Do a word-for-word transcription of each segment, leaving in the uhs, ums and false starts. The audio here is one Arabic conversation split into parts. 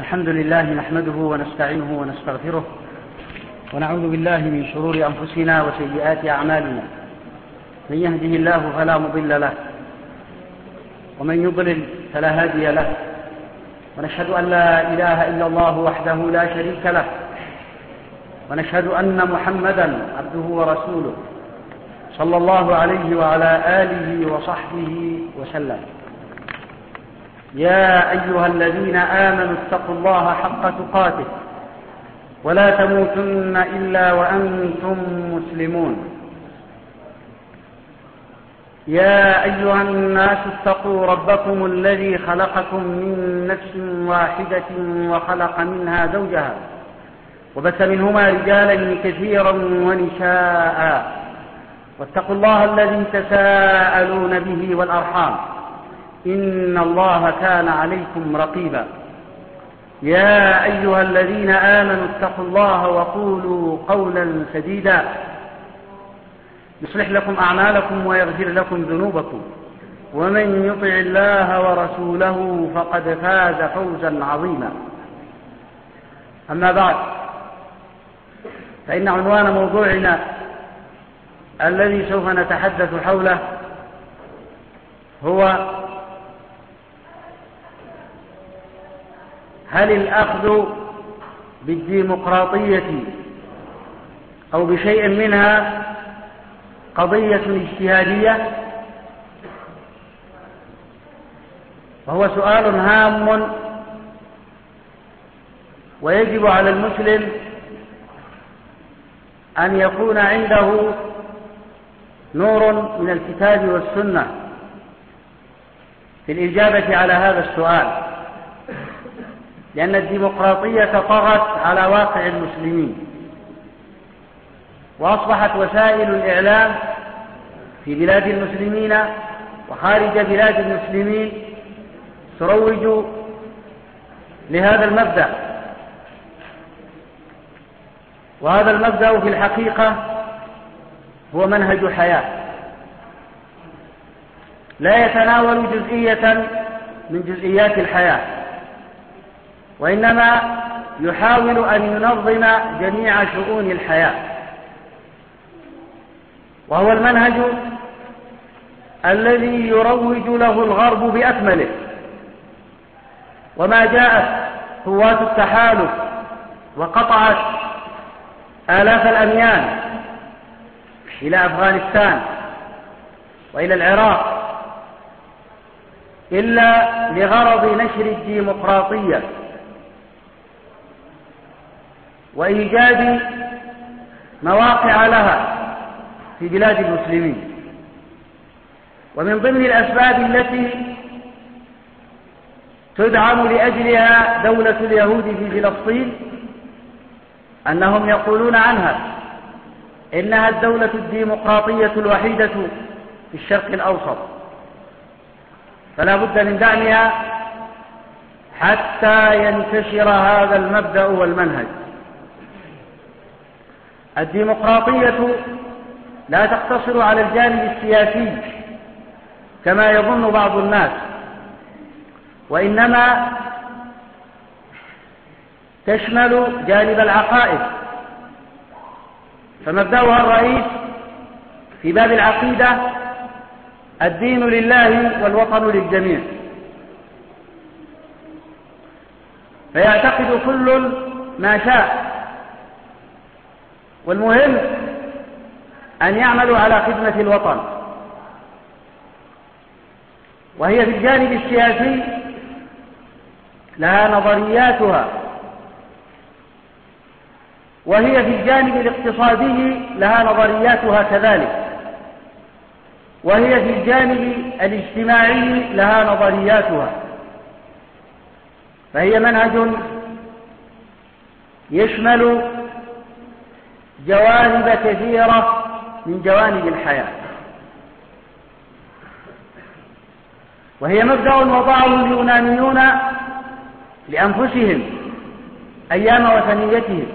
الحمد لله نحمده ونستعينه ونستغفره ونعوذ بالله من شرور أنفسنا وسيئات أعمالنا. من يهده الله فلا مضل له ومن يضلل فلا هادي له، ونشهد أن لا إله إلا الله وحده لا شريك له، ونشهد أن محمدا عبده ورسوله صلى الله عليه وعلى آله وصحبه وسلم. يا أيها الذين آمنوا اتقوا الله حق تقاته ولا تموتن إلا وأنتم مسلمون. يا أيها الناس اتقوا ربكم الذي خلقكم من نفس واحدة وخلق منها زوجها وبث منهما رجالا كثيرا ونساء، واتقوا الله الذي تساءلون به والأرحام إن الله كان عليكم رقيبا. يا أيها الذين آمنوا اتقوا الله وقولوا قولا سديدا يصلح لكم أعمالكم ويغفر لكم ذنوبكم، ومن يطع الله ورسوله فقد فاز فوزا عظيما. أما بعد، فإن عنوان موضوعنا الذي سوف نتحدث حوله هو: هل الأخذ بالديمقراطية أو بشيء منها قضية اجتهادية؟ وهو سؤال هام ويجب على المسلم أن يكون عنده نور من الكتاب والسنة في الإجابة على هذا السؤال، لأن الديمقراطية طغت على واقع المسلمين، وأصبحت وسائل الإعلام في بلاد المسلمين وخارج بلاد المسلمين تروج لهذا المبدأ. وهذا المبدأ في الحقيقة هو منهج حياة لا يتناول جزئية من جزئيات الحياة، وإنما يحاول أن ينظم جميع شؤون الحياة، وهو المنهج الذي يروج له الغرب بأكمله. وما جاءت قوات التحالف وقطعت آلاف الأميال إلى أفغانستان وإلى العراق إلا لغرض نشر الديمقراطية وإيجاد مواقع لها في بلاد المسلمين. ومن ضمن الأسباب التي تدعم لأجلها دولة اليهود في فلسطين أنهم يقولون عنها إنها الدولة الديمقراطية الوحيدة في الشرق الأوسط، فلا بد من دعمها حتى ينتشر هذا المبدأ والمنهج. الديمقراطية لا تقتصر على الجانب السياسي كما يظن بعض الناس، وإنما تشمل جانب العقائد، فمبدأها الرئيس في باب العقيدة: الدين لله والوطن للجميع. فيعتقد كل ما شاء، والمهم أن يعملوا على خدمة الوطن. وهي في الجانب السياسي لها نظرياتها، وهي في الجانب الاقتصادي لها نظرياتها كذلك، وهي في الجانب الاجتماعي لها نظرياتها. فهي منهج يشمل جوانب كثيرة من جوانب الحياة، وهي مبدأ وضعه اليونانيون لأنفسهم أيام وثنيتهم،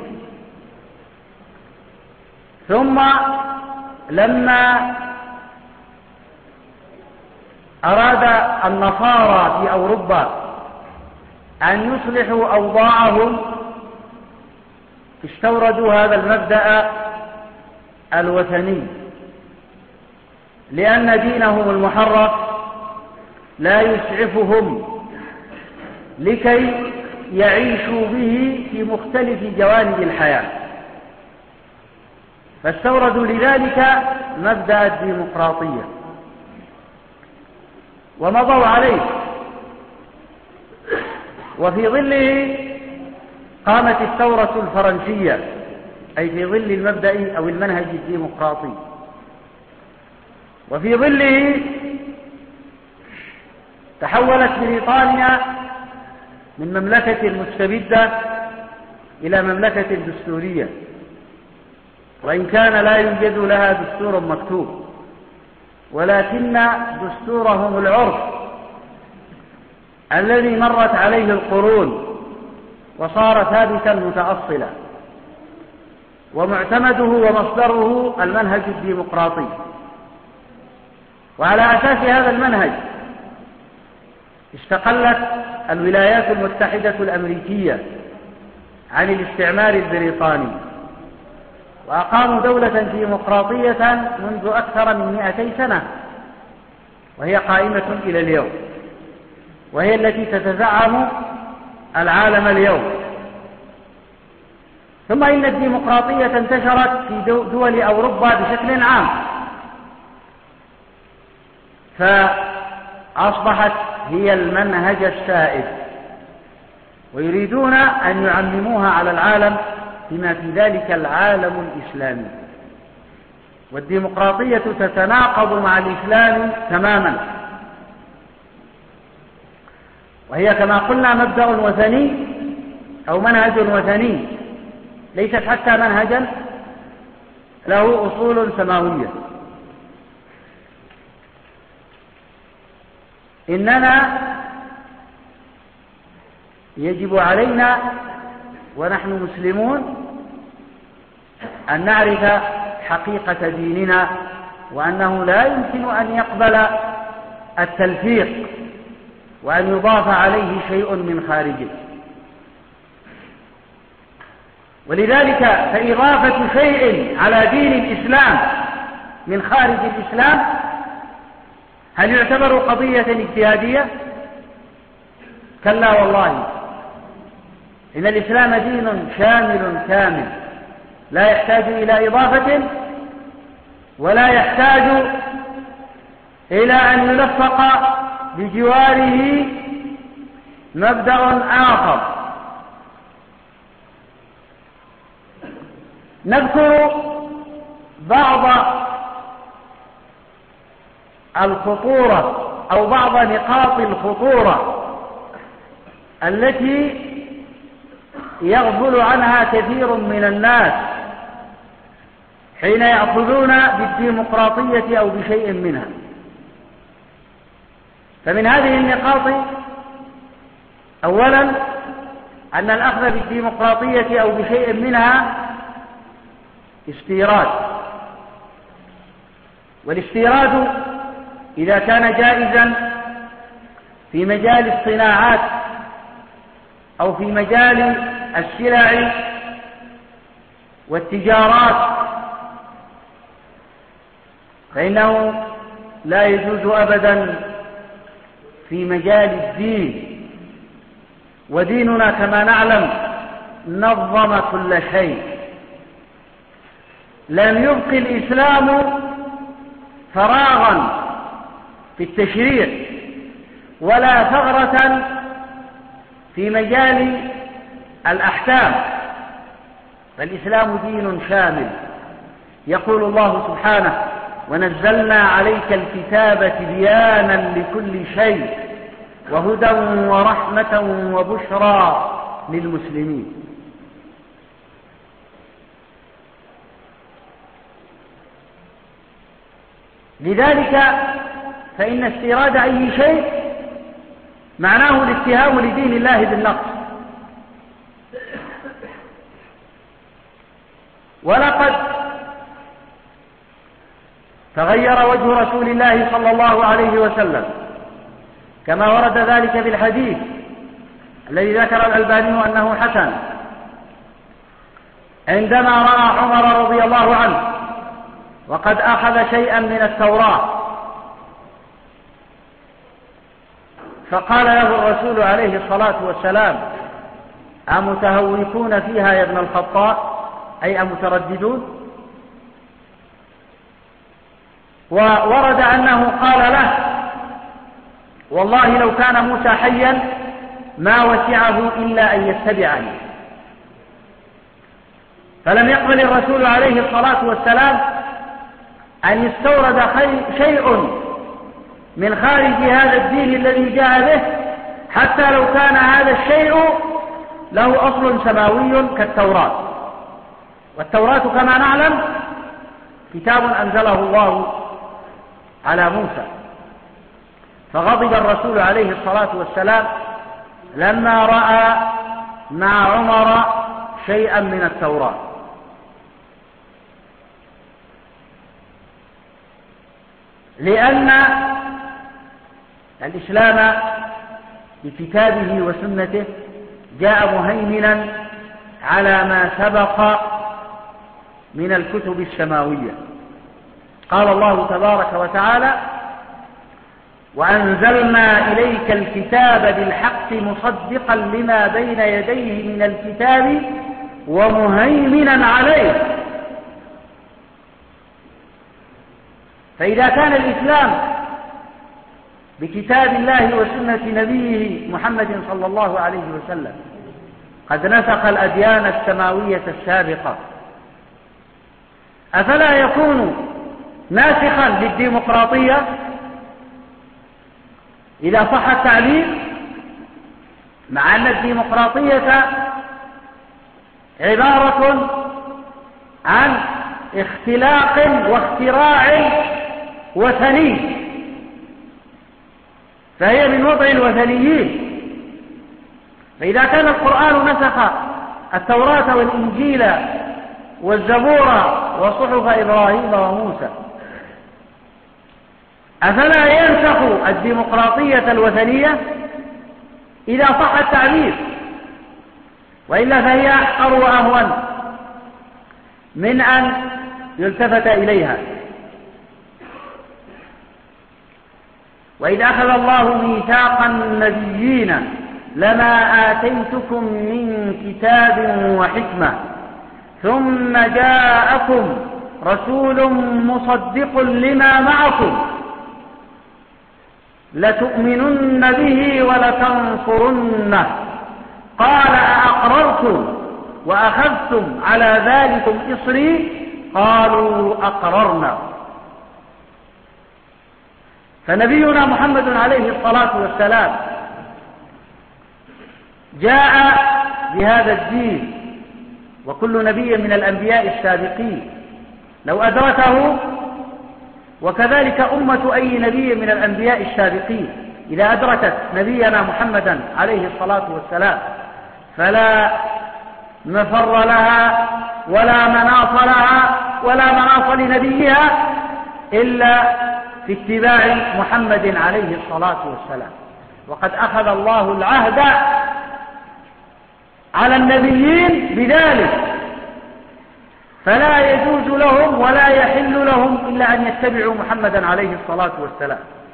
ثم لما أراد النصارى في أوروبا أن يصلحوا أوضاعهم استوردوا هذا المبدأ الوثني، لأن دينهم المحرف لا يسعفهم لكي يعيشوا به في مختلف جوانب الحياة، فاستوردوا لذلك مبدأ الديمقراطية ومضوا عليه، وفي ظله قامت الثورة الفرنسية، أي في ظل المبدأ أو المنهج الديمقراطي، وفي ظله تحولت بريطانيا من مملكة مستبدة إلى مملكة دستورية، وإن كان لا يوجد لها دستور مكتوب، ولكن دستورهم العرف الذي مرت عليه القرون وصار ثابتا متأصلا، ومعتمده ومصدره المنهج الديمقراطي. وعلى أساس هذا المنهج استقلت الولايات المتحدة الأمريكية عن الاستعمار البريطاني، وأقاموا دولة ديمقراطية منذ أكثر من مئتي سنة، وهي قائمة إلى اليوم، وهي التي تتزعم العالم اليوم. ثم إن الديمقراطية انتشرت في دول أوروبا بشكل عام، فأصبحت هي المنهج السائد، ويريدون أن يعمموها على العالم بما في ذلك العالم الإسلامي. والديمقراطية تتناقض مع الإسلام تماما، وهي كما قلنا مبدأ وثني أو منهج وثني، ليست حتى منهجا له أصول سماوية. إننا يجب علينا ونحن مسلمون أن نعرف حقيقة ديننا، وأنه لا يمكن أن يقبل التلفيق وأن يضاف عليه شيء من خارجه. ولذلك فإضافة شيء على دين الإسلام من خارج الإسلام هل يعتبر قضية اجتهادية؟ كلا والله، إن الإسلام دين شامل كامل لا يحتاج إلى إضافة ولا يحتاج إلى أن يلفق بجواره مبدأ آخر. نذكر بعض الخطورة أو بعض نقاط الخطورة التي يغفل عنها كثير من الناس حين يأخذون بالديمقراطية أو بشيء منها. فمن هذه النقاط أولا أن الأخذ بالديمقراطية أو بشيء منها استيراد، والاستيراد إذا كان جائزا في مجال الصناعات أو في مجال السلع والتجارات فإنه لا يجوز أبدا في مجال الدين. وديننا كما نعلم نظم كل شيء، لم يبق الإسلام فراغا في التشريع ولا ثغرة في مجال الأحكام، فالإسلام دين شامل. يقول الله سبحانه: ونزلنا عليك الكتاب تبيانا لكل شيء وهدى ورحمة وبشرى للمسلمين. لذلك فإن استيراد أي شيء معناه الاتهام لدين الله بالنقص. ولقد تغير وجه رسول الله صلى الله عليه وسلم كما ورد ذلك في الحديث الذي ذكر الألباني أنه حسن، عندما رأى عمر رضي الله عنه وقد أخذ شيئا من التوراة فقال له الرسول عليه الصلاة والسلام: أمتهوكون فيها يا ابن الخطاب؟ أي أمترددون؟ وورد أنه قال له: والله لو كان موسى حيا ما وسعه إلا أن يتبعني. فلم يقبل الرسول عليه الصلاة والسلام أن يستورد شيء من خارج هذا الدين الذي جاء به، حتى لو كان هذا الشيء له أصل سماوي كالتوراة. والتوراة كما نعلم كتاب أنزله الله على موسى، فغضب الرسول عليه الصلاة والسلام لما رأى مع عمر شيئا من التوراة. لأن الإسلام بكتابه وسنته جاء مهيمنا على ما سبق من الكتب السماوية. قال الله تبارك وتعالى: وأنزلنا إليك الكتاب بالحق مصدقا لما بين يديه من الكتاب ومهيمنا عليه. فإذا كان الإسلام بكتاب الله وسنة نبيه محمد صلى الله عليه وسلم قد نسخ الأديان السماوية السابقة، أفلا يكون ناسخا للديمقراطية إذا صح التعبير؟ مع أن الديمقراطية عبارة عن اختلاق واختراع وثني، فهي من وضع الوثنيين. فإذا كان القرآن نسخ التوراة والإنجيل والزبور وصحف إبراهيم وموسى، أفلا ينسخ الديمقراطية الوثنية إذا صح التعبير؟ وإلا فهي أحقر وأهون من أن يلتفت إليها. وإذ أخذ الله ميثاق النبيين لما آتيتكم من كتاب وحكمة ثم جاءكم رسول مصدق لما معكم لتؤمنن به ولتنصرنه قال أأقررتم وأخذتم على ذلكم إصري قالوا أقررنا. فنبينا محمد عليه الصلاة والسلام جاء بهذا الدين، وكل نبي من الأنبياء السابقين لو أدركه، وكذلك أمة أي نبي من الأنبياء السابقين إذا أدركت نبينا محمدا عليه الصلاة والسلام فلا مفر لها ولا مناص لها ولا مناص لنبيها إلا في اتباع محمد عليه الصلاة والسلام. وقد أخذ الله العهد على النبيين بذلك، فلا يجوز لهم ولا يحل لهم إلا أن يتبعوا محمدا عليه الصلاة والسلام.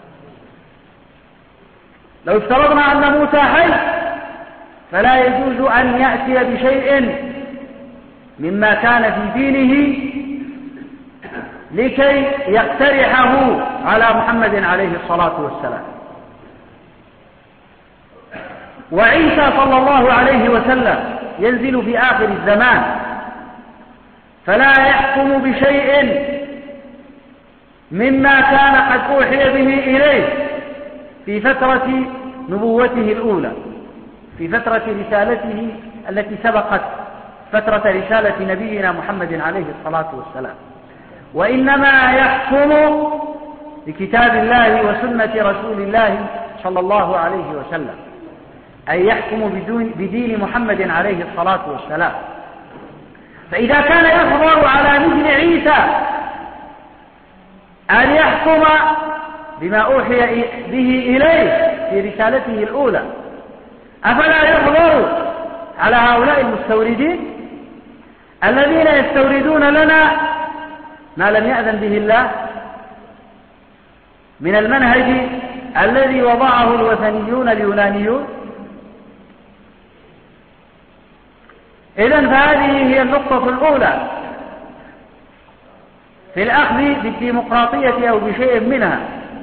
لو افترضنا أن موسى حي فلا يجوز أن يأتي بشيء مما كان في دينه لكي يقترحه على محمد عليه الصلاة والسلام. وعيسى صلى الله عليه وسلم ينزل في آخر الزمان فلا يحكم بشيء مما كان قد أوحي به إليه في فترة نبوته الأولى، في فترة رسالته التي سبقت فترة رسالة نبينا محمد عليه الصلاة والسلام، وإنما يحكم بكتاب الله وسنة رسول الله صلى الله عليه وسلم، أي يحكم بدين محمد عليه الصلاة والسلام. فإذا كان يظهر على مثل عيسى أن يحكم بما أوحي به إليه في رسالته الأولى، أفلا يحضر على هؤلاء المستوردين الذين يستوردون لنا ما لم يأذن به الله من المنهج الذي وضعه الوثنيون اليونانيون؟ إذن فهذه هي النقطة الأولى في الأخذ بالديمقراطية أو بشيء منها،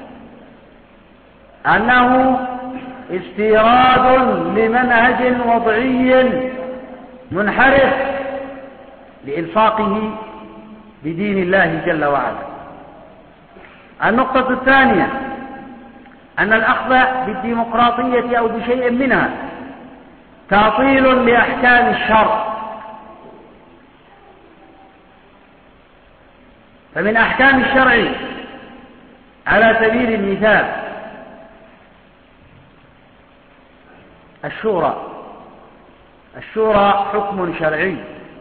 أنه استيراد لمنهج وضعي منحرف لإلصاقه بدين الله جل وعلا. النقطة الثانية أن الأخذ بالديمقراطية أو بشيء منها تعطيل لأحكام الشرع. فمن أحكام الشرع على سبيل المثال الشورى. الشورى حكم شرعي،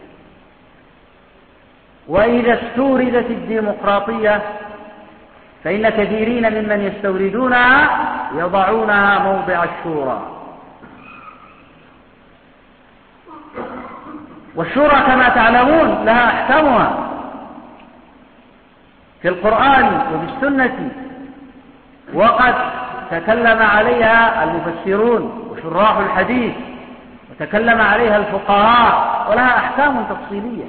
وإذا استوردت الديمقراطية فإن كثيرين ممن يستوردونها يضعونها موضع الشورى. والشورى كما تعلمون لها أحكامها في القرآن وفي السنة، وقد تكلم عليها المفسرون وشراح الحديث، وتكلم عليها الفقهاء، ولها أحكام تفصيلية.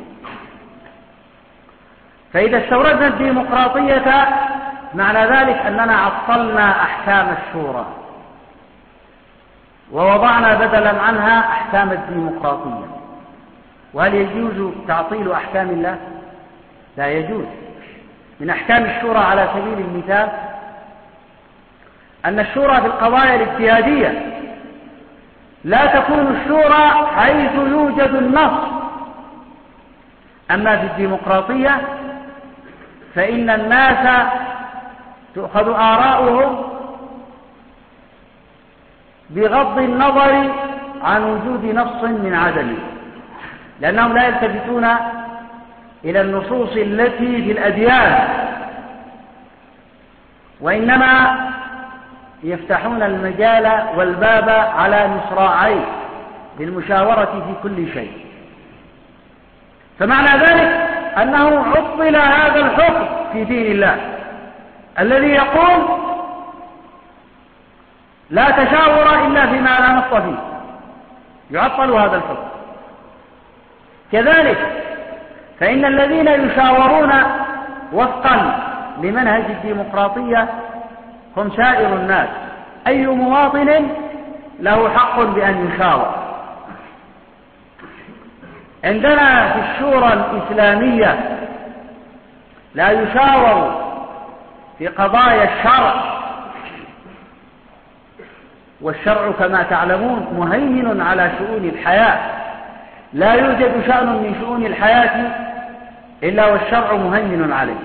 فإذا استوردنا الديمقراطية معنى ذلك أننا عطلنا أحكام الشورى ووضعنا بدلا عنها أحكام الديمقراطية. وهل يجوز تعطيل أحكام الله؟ لا يجوز. من أحكام الشورى على سبيل المثال أن الشورى في القضايا الاجتهادية لا تكون الشورى حيث يوجد النص، أما في الديمقراطية فإن الناس تؤخذ آراؤهم بغض النظر عن وجود نص من عدمه، لأنهم لا يلتفتون إلى النصوص التي في الأديان، وإنما يفتحون المجال والباب على مصراعيه للمشاورة في كل شيء. فمعنى ذلك أنه عطل هذا الحكم في دين الله الذي يقول لا تشاور إلا فيما لا نص فيه، يعطل هذا الحكم. كذلك فإن الذين يشاورون وفقا لمنهج الديمقراطية هم سائر الناس، أي مواطن له حق بأن يشاور. عندنا في الشورى الإسلامية لا يشاور في قضايا الشرع، والشرع كما تعلمون مهيمن على شؤون الحياة، لا يوجد شأن من شؤون الحياة إلا والشرع مهيمن عليه.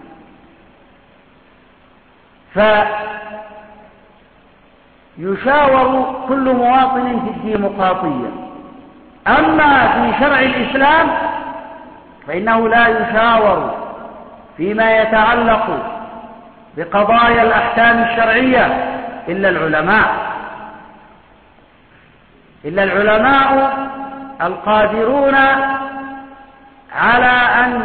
فيشاور كل مواطن في الديمقراطية. أما في شرع الإسلام فإنه لا يشاور فيما يتعلق بقضايا الأحكام الشرعية إلا العلماء إلا العلماء القادرون على أن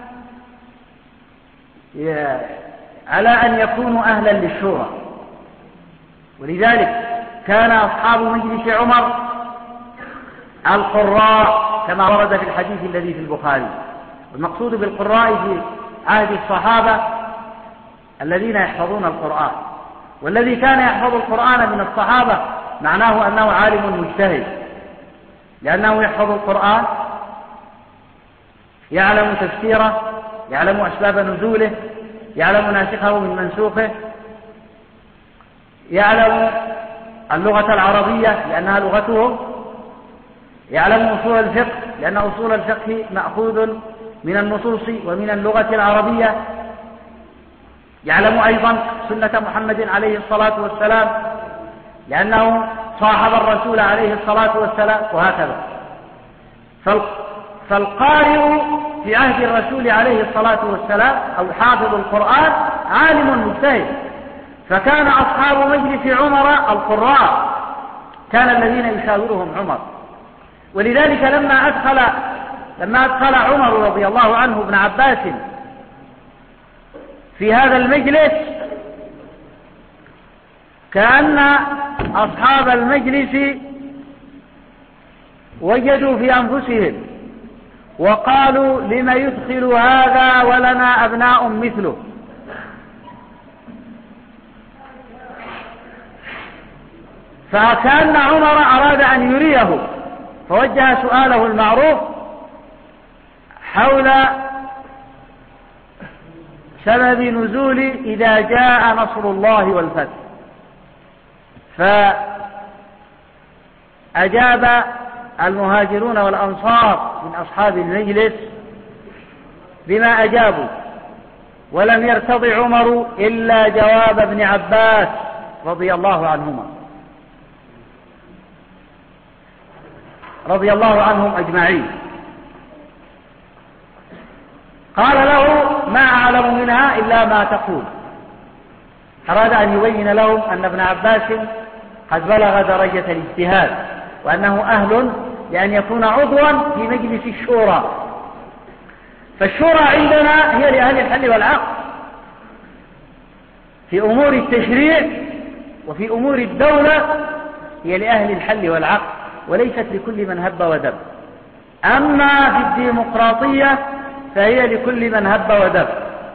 على أن يكونوا أهلا للشورى. ولذلك كان أصحاب مجلس عمر القراء كما ورد في الحديث الذي في البخاري. والمقصود بالقراء في عهد الصحابة الذين يحفظون القرآن، والذي كان يحفظ القرآن من الصحابة معناه أنه عالم مجتهد، لأنه يحفظ القرآن، يعلم تفسيره، يعلم أسباب نزوله، يعلم ناسخه من منسوخه، يعلم اللغة العربية لأنها لغتهم، يعلم أصول الفقه لأن أصول الفقه مأخوذ من النصوص ومن اللغة العربية، يعلم أيضا سنة محمد عليه الصلاة والسلام لأنه صاحب الرسول عليه الصلاة والسلام، وهكذا. فالقارئ في عهد الرسول عليه الصلاة والسلام أو حافظ القرآن عالم مجتهد. فكان أصحاب مجلس عمر القراء كان الذين يشاورهم عمر. ولذلك لما أدخل لما أدخل عمر رضي الله عنه ابن عباس في هذا المجلس كأن أصحاب المجلس وجدوا في أنفسهم وقالوا: لم يدخل هذا ولنا أبناء مثله؟ فكأن عمر أراد أن يريه، فوجه سؤاله المعروف حول سبب نزول إذا جاء نصر الله والفتح، فأجاب المهاجرون والأنصار من أصحاب المجلس بما أجابوا، ولم يرتض عمر إلا جواب ابن عباس رضي الله عنهما رضي الله عنهم أجمعين. قال له: ما أعلم منها إلا ما تقول. أراد أن يبين لهم أن ابن عباس قد بلغ درجة الاجتهاد، وأنه أهل لأن يكون عضوا في مجلس الشورى. فالشورى عندنا هي لأهل الحل والعقد في أمور التشريع، وفي أمور الدولة هي لأهل الحل والعقد وليست لكل من هب ودب. أما في الديمقراطية فهي لكل من هب ودب.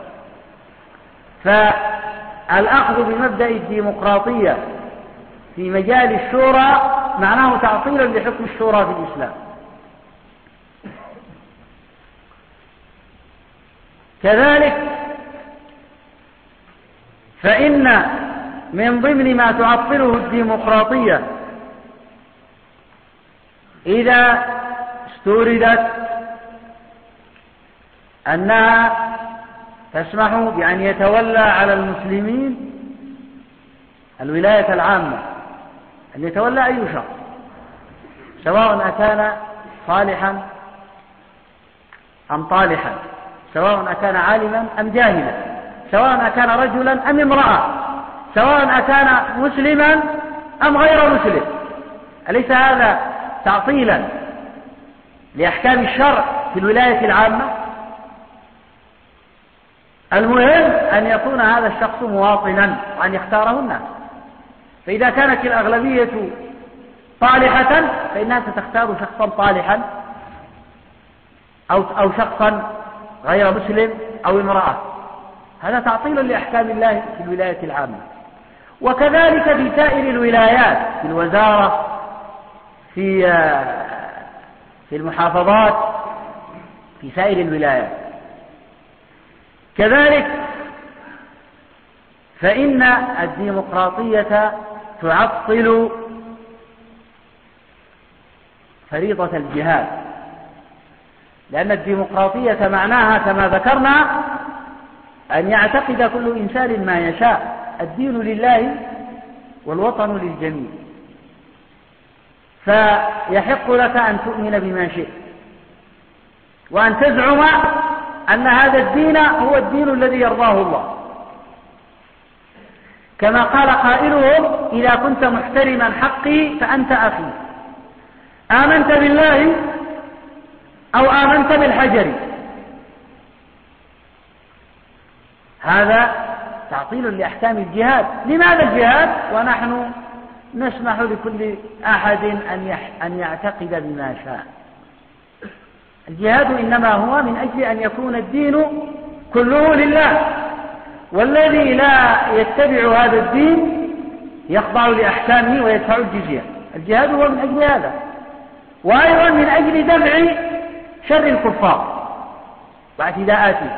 فالأخذ بمبدأ الديمقراطية في مجال الشورى معناه تعطيل لحكم الشورى في الإسلام. كذلك فإن من ضمن ما تعطله الديمقراطية إذا استوردت أنها تسمح بأن يتولى على المسلمين الولاية العامة، أن يتولى أي شخص سواء أكان صالحا أم طالحا، سواء أكان عالما أم جاهلا، سواء أكان رجلا أم امرأة، سواء أكان مسلما أم غير مسلم. أليس هذا تعطيلا لأحكام الشرع في الولاية العامة؟ المهم أن يكون هذا الشخص مواطنا وأن يختاره الناس. فإذا كانت الأغلبية طالحة فإنها ستختار شخصا طالحا أو, أو شخصا غير مسلم أو امرأة. هذا تعطيل لأحكام الله في الولاية العامة. وكذلك في سائر الولايات، في الوزارة، في في المحافظات، في سائر الولايات. كذلك فإن الديمقراطية تعطل فريضة الجهاد، لأن الديمقراطية معناها كما ذكرنا أن يعتقد كل إنسان ما يشاء. الدين لله والوطن للجميع، فيحق لك أن تؤمن بما شئت وأن تزعم أن هذا الدين هو الدين الذي يرضاه الله، كما قال قائلهم: إذا كنت محترما حقي فأنت أخي، آمنت بالله أو آمنت بالحجر. هذا تعطيل لأحكام الجهاد. لماذا الجهاد ونحن نسمح لكل أحد أن يعتقد بما شاء؟ الجهاد إنما هو من أجل أن يكون الدين كله لله، والذي لا يتبع هذا الدين يخضع لأحكامه ويدفع الجزية. الجهاد هو من أجل هذا، وأيضا من أجل دفع شر الكفار واعتداءاتهم.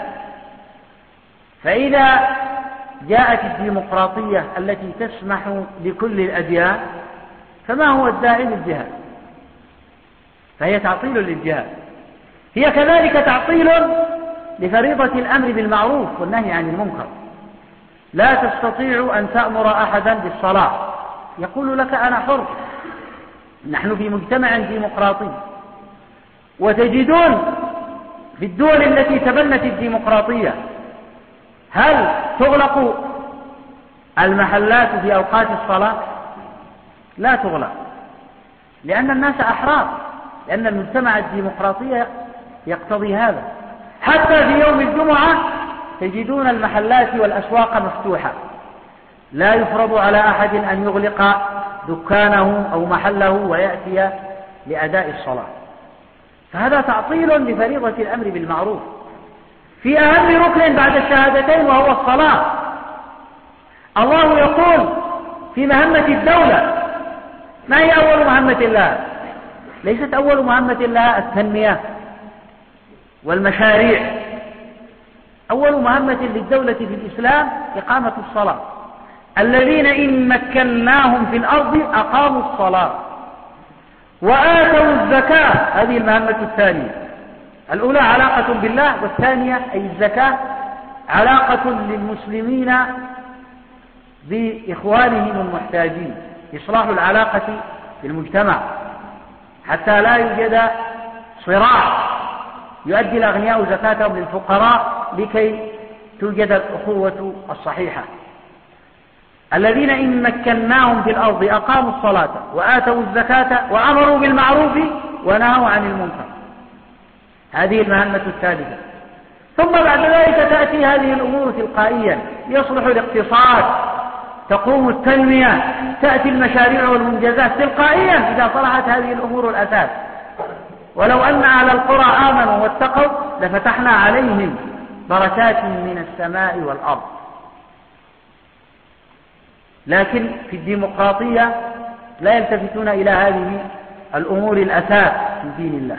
فإذا جاءت الديمقراطية التي تسمح لكل الأديان فما هو الداعي للجهاد؟ فهي تعطيل للجهاد. هي كذلك تعطيل لفريضة الأمر بالمعروف والنهي عن المنكر. لا تستطيع أن تأمر أحدا بالصلاة، يقول لك أنا حر. نحن في مجتمع ديمقراطي، وتجدون في الدول التي تبنت الديمقراطية هل تغلق المحلات في أوقات الصلاة؟ لا تغلق. لأن الناس أحرار، لأن المجتمع الديمقراطي يقتضي هذا. حتى في يوم الجمعة تجدون المحلات والأسواق مفتوحة، لا يفرض على أحد أن يغلق دكانه أو محله ويأتي لأداء الصلاة. فهذا تعطيل لفريضة الأمر بالمعروف في أهم ركن بعد الشهادتين وهو الصلاة. الله يقول في مهمة الدولة، ما هي أول مهمة لها؟ ليست أول مهمة لها التنمية والمشاريع. أول مهمة للدولة في الإسلام إقامة الصلاة. الذين إن مكناهم في الأرض أقاموا الصلاة وآتوا الزكاة. هذه المهمة الثانية. الأولى علاقة بالله، والثانية أي الزكاة علاقة للمسلمين بإخوانهم المحتاجين، إصلاح العلاقة في المجتمع حتى لا يوجد صراع يؤدي الأغنياء زكاتهم للفقراء لكي توجد الأخوة الصحيحة. الذين إن مكناهم في الأرض أقاموا الصلاة وآتوا الزكاة وأمروا بالمعروف ونهوا عن المنكر. هذه المهمة الثالثة. ثم بعد ذلك تأتي هذه الأمور تلقائيا، يصلح الاقتصاد، تقوم التنمية، تأتي المشاريع والمنجزات تلقائيا إذا صلحت هذه الأمور الأساس. ولو أن أهل القرى آمنوا واتقوا لفتحنا عليهم بركات من السماء والأرض. لكن في الديمقراطية لا يلتفتون إلى هذه الأمور الأساس في دين الله،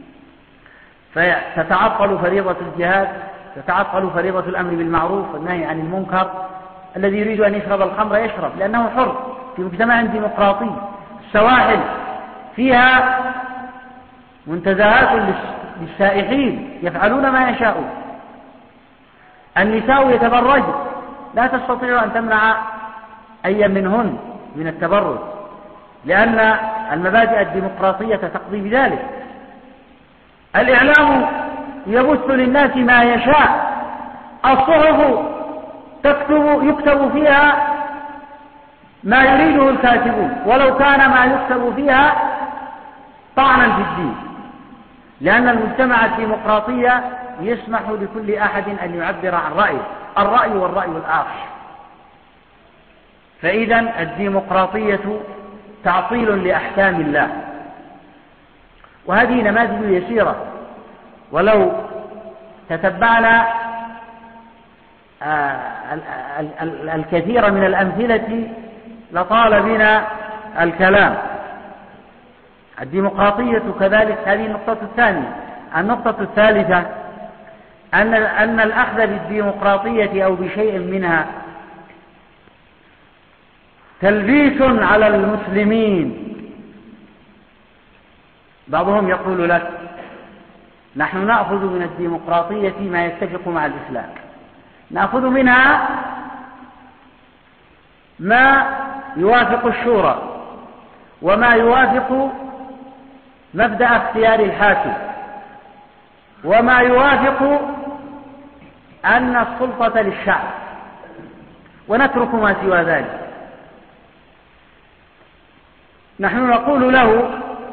فتتعطل فريضة الجهاد، تتعطل فريضة الأمر بالمعروف والنهي عن المنكر. الذي يريد أن يشرب الخمر يشرب لأنه حر في مجتمع ديمقراطي. السواحل فيها منتزهات للسائحين يفعلون ما يشاءون. النساء يتبرجن، لا تستطيع أن تمنع أي منهن من التبرج لأن المبادئ الديمقراطية تقضي بذلك. الإعلام يبث للناس ما يشاء. الصحف تكتب يكتب فيها ما يريده الكاتبون ولو كان ما يكتب فيها طعنا في الدين، لأن المجتمع الديمقراطي يسمح لكل أحد أن يعبر عن رأيه، الرأي والرأي الآخر. فإذا الديمقراطية تعطيل لأحكام الله. وهذه نماذج يسيرة، ولو تتبعنا الكثير من الأمثلة لطال بنا الكلام. الديمقراطية كذلك. هذه النقطة الثانية. النقطة الثالثة أن أن الأخذ بالديمقراطية أو بشيء منها تلبيس على المسلمين. بعضهم يقول لك نحن نأخذ من الديمقراطية ما يتفق مع الإسلام، نأخذ منها ما يوافق الشورى وما يوافق مبدأ اختيار الحاكم وما يوافق أن السلطة للشعب، ونترك ما سوى ذلك. نحن نقول له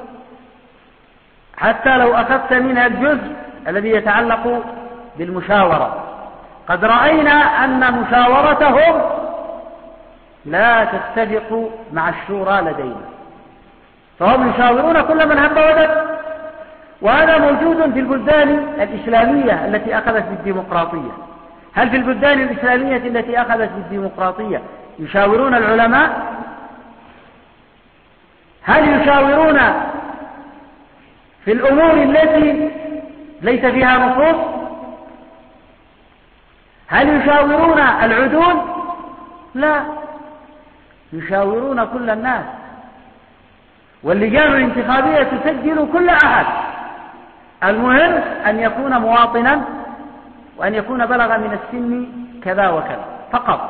حتى لو أخذت منها الجزء الذي يتعلق بالمشاورة، قد رأينا أن مشاورتهم لا تتفق مع الشورى لدينا، فهم يشاورون كل من هب ودب. وهذا موجود في البلدان الإسلامية التي أخذت بالديمقراطية. هل في البلدان الإسلامية التي أخذت بالديمقراطية يشاورون العلماء؟ هل يشاورون في الأمور التي ليس فيها نصوص؟ هل يشاورون العدول؟ لا، يشاورون كل الناس، واللجان الانتخابية تسجل كل أحد. المهم أن يكون مواطنا وأن يكون بلغ من السن كذا وكذا فقط.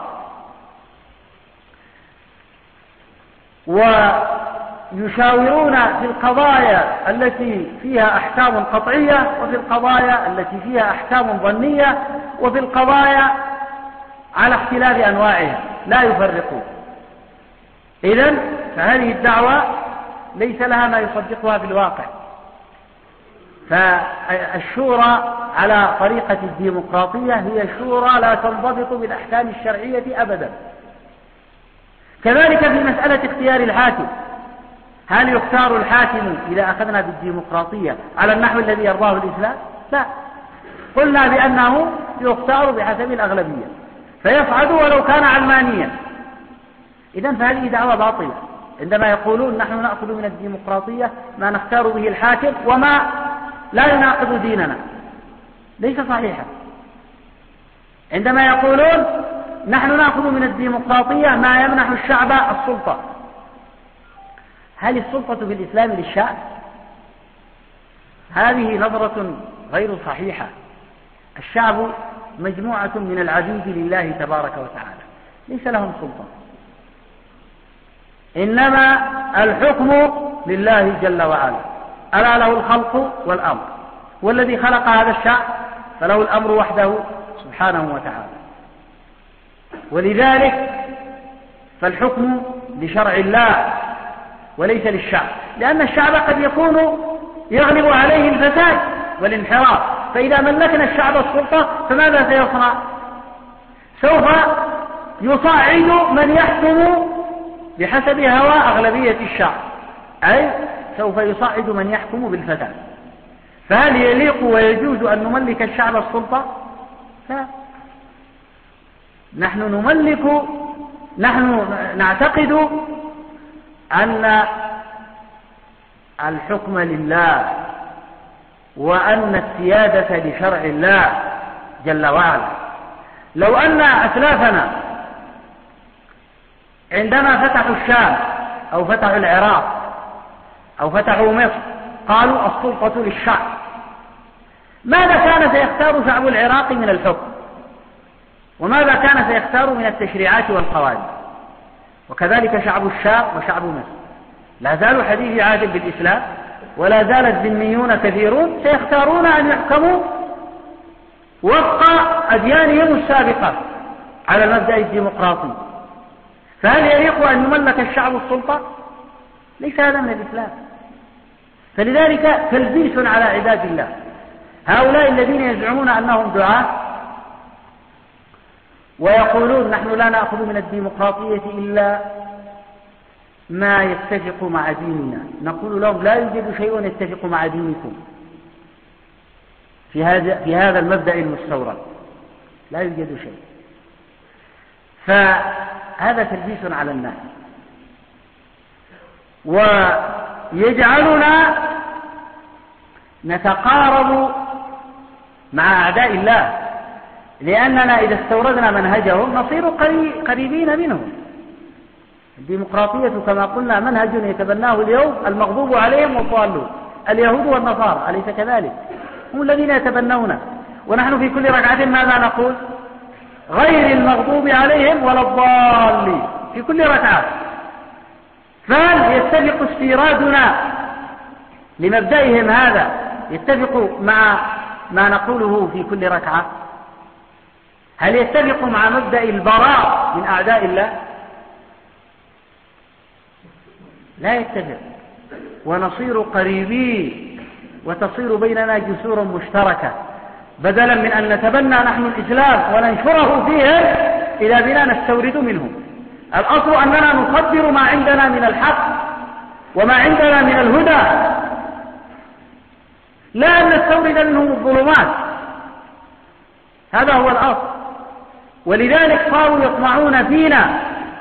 ويشاورون في القضايا التي فيها أحكام قطعية، وفي القضايا التي فيها أحكام ظنية، وفي القضايا على اختلاف أنواعها، لا يفرقون. إذن فهذه الدعوة ليس لها ما يصدقها في الواقع. فالشورى على طريقة الديمقراطية هي شورى لا تنضبط بالأحكام الشرعية أبدا. كذلك في مسألة اختيار الحاكم، هل يختار الحاكم إذا أخذنا بالديمقراطية على النحو الذي يرضاه الإسلام؟ لا، قلنا بأنه يختار بحسب الأغلبية فيصعد ولو كان علمانيا. إذن فهذه دعوة باطلة عندما يقولون نحن نأخذ من الديمقراطية ما نختار به الحاكم وما لا يناقض ديننا، ليس صحيحا. عندما يقولون نحن نأخذ من الديمقراطية ما يمنح الشعب السلطة، هل السلطة في الإسلام للشعب؟ هذه نظرة غير صحيحة. الشعب مجموعة من العبيد لله تبارك وتعالى، ليس لهم سلطة، إنما الحكم لله جل وعلا. ألا له الخلق والأمر، والذي خلق هذا الشعب فله الأمر وحده سبحانه وتعالى. ولذلك فالحكم لشرع الله وليس للشعب، لأن الشعب قد يكون يغلب عليه الفساد والانحراف، فإذا ملكنا الشعب السلطة فماذا سيصنع؟ سوف يصعد من يحكم بحسب هوى أغلبية الشعب، أي سوف يصعد من يحكم بالفساد. فهل يليق ويجوز أن نملك الشعب السلطة؟ لا، نحن نملك، نحن نعتقد أن الحكم لله وأن السيادة لشرع الله جل وعلا. لو أن أسلافنا عندما فتحوا الشام أو فتحوا العراق أو فتحوا مصر قالوا السلطة للشعب، ماذا كان سيختار شعب العراق من الحكم؟ وماذا كان سيختار من التشريعات والقوانين؟ وكذلك شعب الشام وشعب مصر، لا زالوا حديث عهد بالإسلام ولا زال الذميون كثيرون سيختارون أن يحكموا وفق أديانهم السابقة على المبدأ الديمقراطي. فهل يليق أن يملك الشعب السلطة؟ ليس هذا من الإسلام. فلذلك تلبيس على عباد الله. هؤلاء الذين يزعمون أنهم دعاة ويقولون نحن لا نأخذ من الديمقراطية إلا ما يتفق مع ديننا، نقول لهم لا يوجد شيء يتفق مع دينكم في هذا في هذا المبدأ المستورد، لا يوجد شيء. فهذا تلبيس على الناس ويجعلنا نتقارب مع أعداء الله، لأننا إذا استوردنا منهجهم نصير قريبين منهم. الديمقراطية كما قلنا منهج يتبناه اليوم المغضوب عليهم والضالون، اليهود والنصارى، أليس كذلك؟ هم الذين يتبنونه. ونحن في كل ركعة ماذا نقول؟ غير المغضوب عليهم ولا الضالين في كل ركعة. فهل يتفق استيرادنا لمبدئهم هذا يتفق مع ما نقوله في كل ركعة؟ هل يتفق مع مبدأ البراء من أعداء الله؟ لا يتفق. ونصير قريبين وتصير بيننا جسور مشتركة، بدلا من أن نتبنى نحن الإسلام وننشره فيهم إذا بنا نستورد منهم. الأصل أننا نصدر ما عندنا من الحق وما عندنا من الهدى، لا أن نستورد منهم الظلمات. هذا هو الأصل. ولذلك صاروا يطمعون فينا.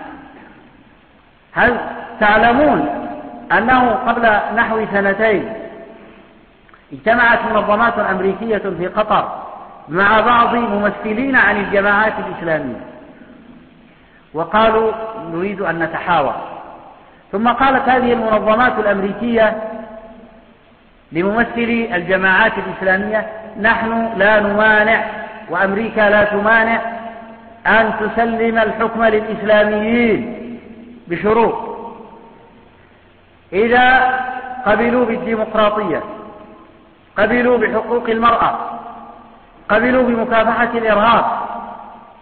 هل تعلمون أنه قبل نحو سنتين اجتمعت منظمات أمريكية في قطر مع بعض ممثلين عن الجماعات الإسلامية وقالوا نريد أن نتحاور؟ ثم قالت هذه المنظمات الأمريكية لممثلي الجماعات الإسلامية نحن لا نمانع وأمريكا لا تمانع أن تسلم الحكم للإسلاميين بشروط: إذا قبلوا بالديمقراطية، قبلوا بحقوق المرأة، قبلوا بمكافحة الإرهاب،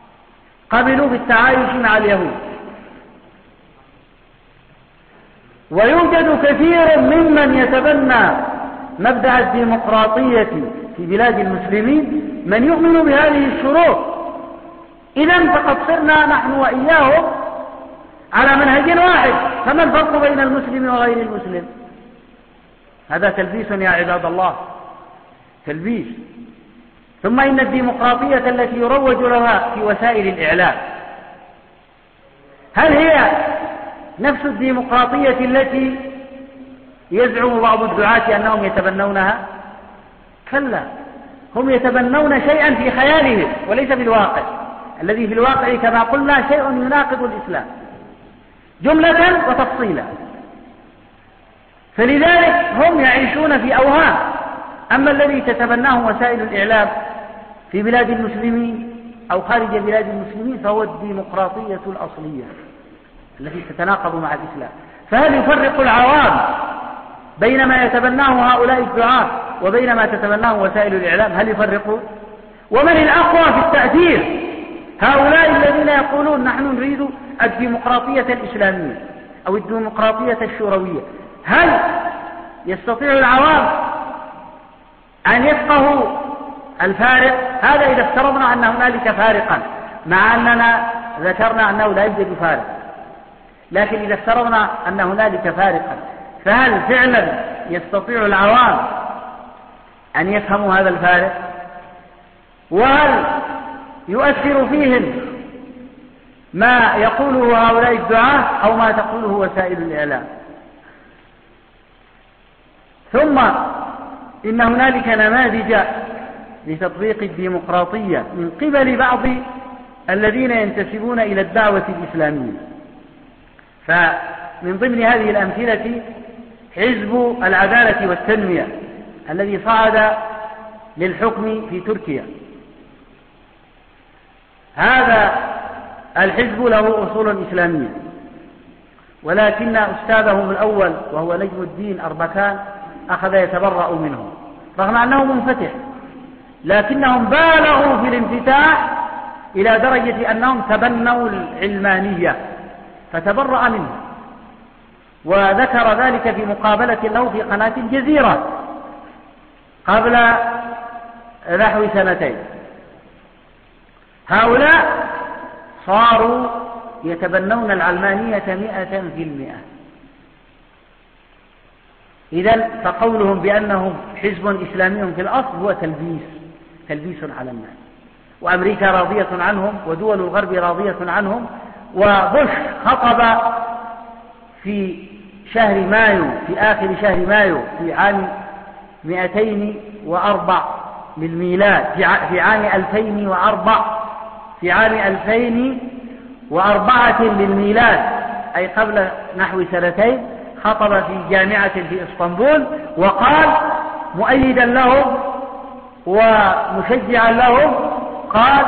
قبلوا بالتعايش مع اليهود. ويوجد كثير ممن يتبنى مبدأ الديمقراطية في بلاد المسلمين من يؤمن بهذه الشروط. إذن فقد صرنا نحن وإياهم على منهج واحد، فما الفرق بين المسلم وغير المسلم؟ هذا تلبيس يا عباد الله، تلبيس. ثم إن الديمقراطية التي يروج لها في وسائل الإعلام هل هي نفس الديمقراطية التي يزعم بعض الدعاة أنهم يتبنونها؟ كلا، هم يتبنون شيئا في خيالهم وليس في الواقع، الذي في الواقع كما قلنا شيء يناقض الإسلام جملة وتفصيلا. فلذلك هم يعيشون في أوهام. أما الذي تتبناه وسائل الإعلام في بلاد المسلمين أو خارج بلاد المسلمين فهو الديمقراطية الأصلية التي تتناقض مع الإسلام. فهل يفرق العوام بين ما يتبناه هؤلاء الدعاة وبين ما تتبناه وسائل الإعلام؟ هل يفرقوا؟ ومن الأقوى في التأثير؟ هؤلاء الذين يقولون نحن نريد الديمقراطية الإسلامية أو الديمقراطية الشوروية، هل يستطيع العوام أن يفقهوا الفارق؟ هذا إذا افترضنا أن هنالك فارقا، مع أننا ذكرنا أنه لا يوجد فارق، لكن إذا افترضنا أن هنالك فارقا فهل فعلا يستطيع العوام أن يفهموا هذا الفارق؟ وهل يؤثر فيهم ما يقوله هؤلاء الدعاة أو ما تقوله وسائل الإعلام؟ ثم إن هنالك نماذج لتطبيق الديمقراطية من قبل بعض الذين ينتسبون إلى الدعوة الإسلامية. فمن ضمن هذه الأمثلة حزب العدالة والتنمية الذي صعد للحكم في تركيا. هذا الحزب له أصول إسلامية، ولكن أستاذهم الأول وهو نجم الدين أربكان أخذ يتبرأ منهم رغم أنه منفتح، لكنهم بالغوا في الانفتاح إلى درجة أنهم تبنوا العلمانية فتبرأ منه، وذكر ذلك في مقابلة له في قناة الجزيرة قبل نحو سنتين. هؤلاء صاروا يتبنون العلمانية مئة في المئة. إذن فقولهم بأنهم حزب إسلامي في الأصل هو تلبيس تلبيس على الناس. وأمريكا راضية عنهم ودول الغرب راضية عنهم. وبوش خطب في شهر مايو في آخر شهر مايو في عام مئتين وأربع للميلاد في عام ألفين وأربع في عام ألفين وأربعة للميلاد أي قبل نحو سنتين، خطب في جامعة في إسطنبول وقال مؤيدا لهم ومشجعا لهم، قال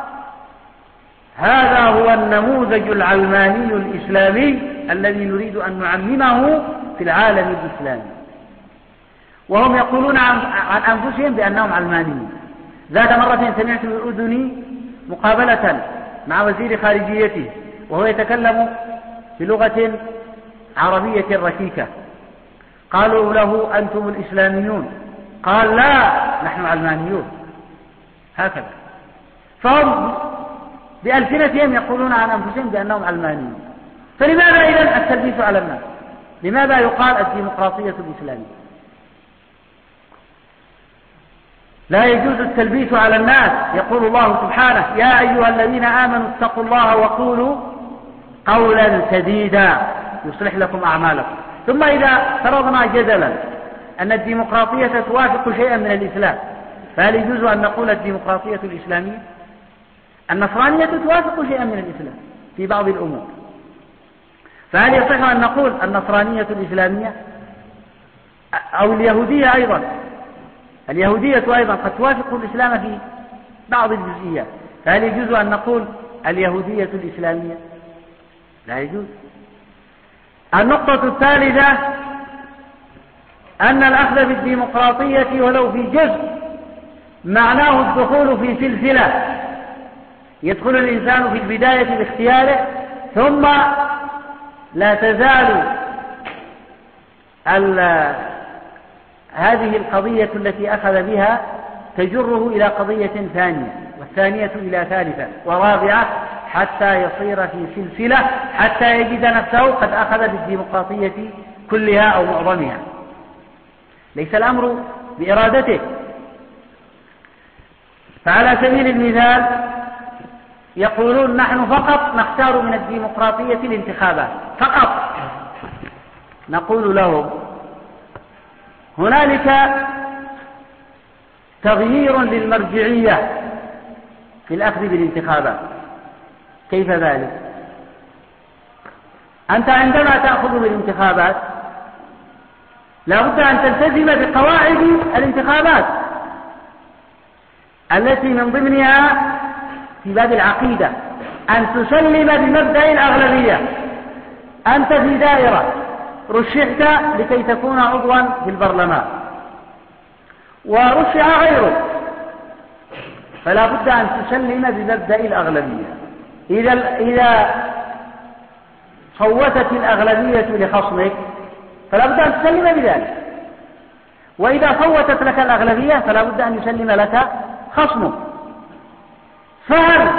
هذا هو النموذج العلماني الإسلامي الذي نريد أن نعممه في العالم الإسلامي. وهم يقولون عن, عن أنفسهم بأنهم علمانيين. ذات مرة سمعت بأذني مقابلة مع وزير خارجيته وهو يتكلم بلغة عربية ركيكة، قالوا له أنتم الإسلاميون، قال لا نحن علمانيون. هكذا. فهم بألسنتهم يقولون عن أنفسهم بأنهم علمانيون. فلماذا إذن التلبيس على الناس؟ لماذا يقال الديمقراطية الإسلامية؟ لا يجوز التلبيس على الناس. يقول الله سبحانه يا أيها الذين آمنوا اتقوا الله وقولوا قولا سديدا يصلح لكم أعمالكم. ثم إذا فرضنا جدلا أن الديمقراطية توافق شيئا من الإسلام، فهل يجوز أن نقول الديمقراطية الإسلامية؟ النصرانية توافق شيئا من الإسلام في بعض الأمور، فهل يصح أن نقول النصرانية الإسلامية؟ أو اليهودية أيضا، اليهودية أيضا قد توافق الإسلام في بعض الجزئيات، فهل يجوز أن نقول اليهودية الإسلامية؟ لا يجوز. النقطة الثالثة أن الأخذ بالديمقراطية ولو في جزء معناه الدخول في سلسلة، يدخل الإنسان في البداية باختياره ثم لا تزال هذه القضية التي أخذ بها تجره إلى قضية ثانية، والثانية إلى ثالثة ورابعة، حتى يصير في سلسلة حتى يجد نفسه قد أخذ بالديمقراطية كلها أو معظمها. ليس الأمر بإرادته. فعلى سبيل المثال يقولون نحن فقط نختار من الديمقراطية الانتخابات فقط. نقول لهم هنالك تغيير للمرجعية في الأخذ بالانتخابات. كيف ذلك؟ أنت عندما تأخذ بالانتخابات لا بد أن تلتزم بقواعد الانتخابات التي من ضمنها في باب العقيدة أن تسلم بمبدأ الأغلبية. أنت في دائرة رشحت لكي تكون عضوا في البرلمان ورشح غيرك، فلا بد أن تسلم بمبدأ الأغلبية. إذا إذا صوتت الأغلبية لخصمك فلا بد أن تسلم بذلك، وإذا صوتت لك الأغلبية فلا بد أن يسلم لك خصمك. فهل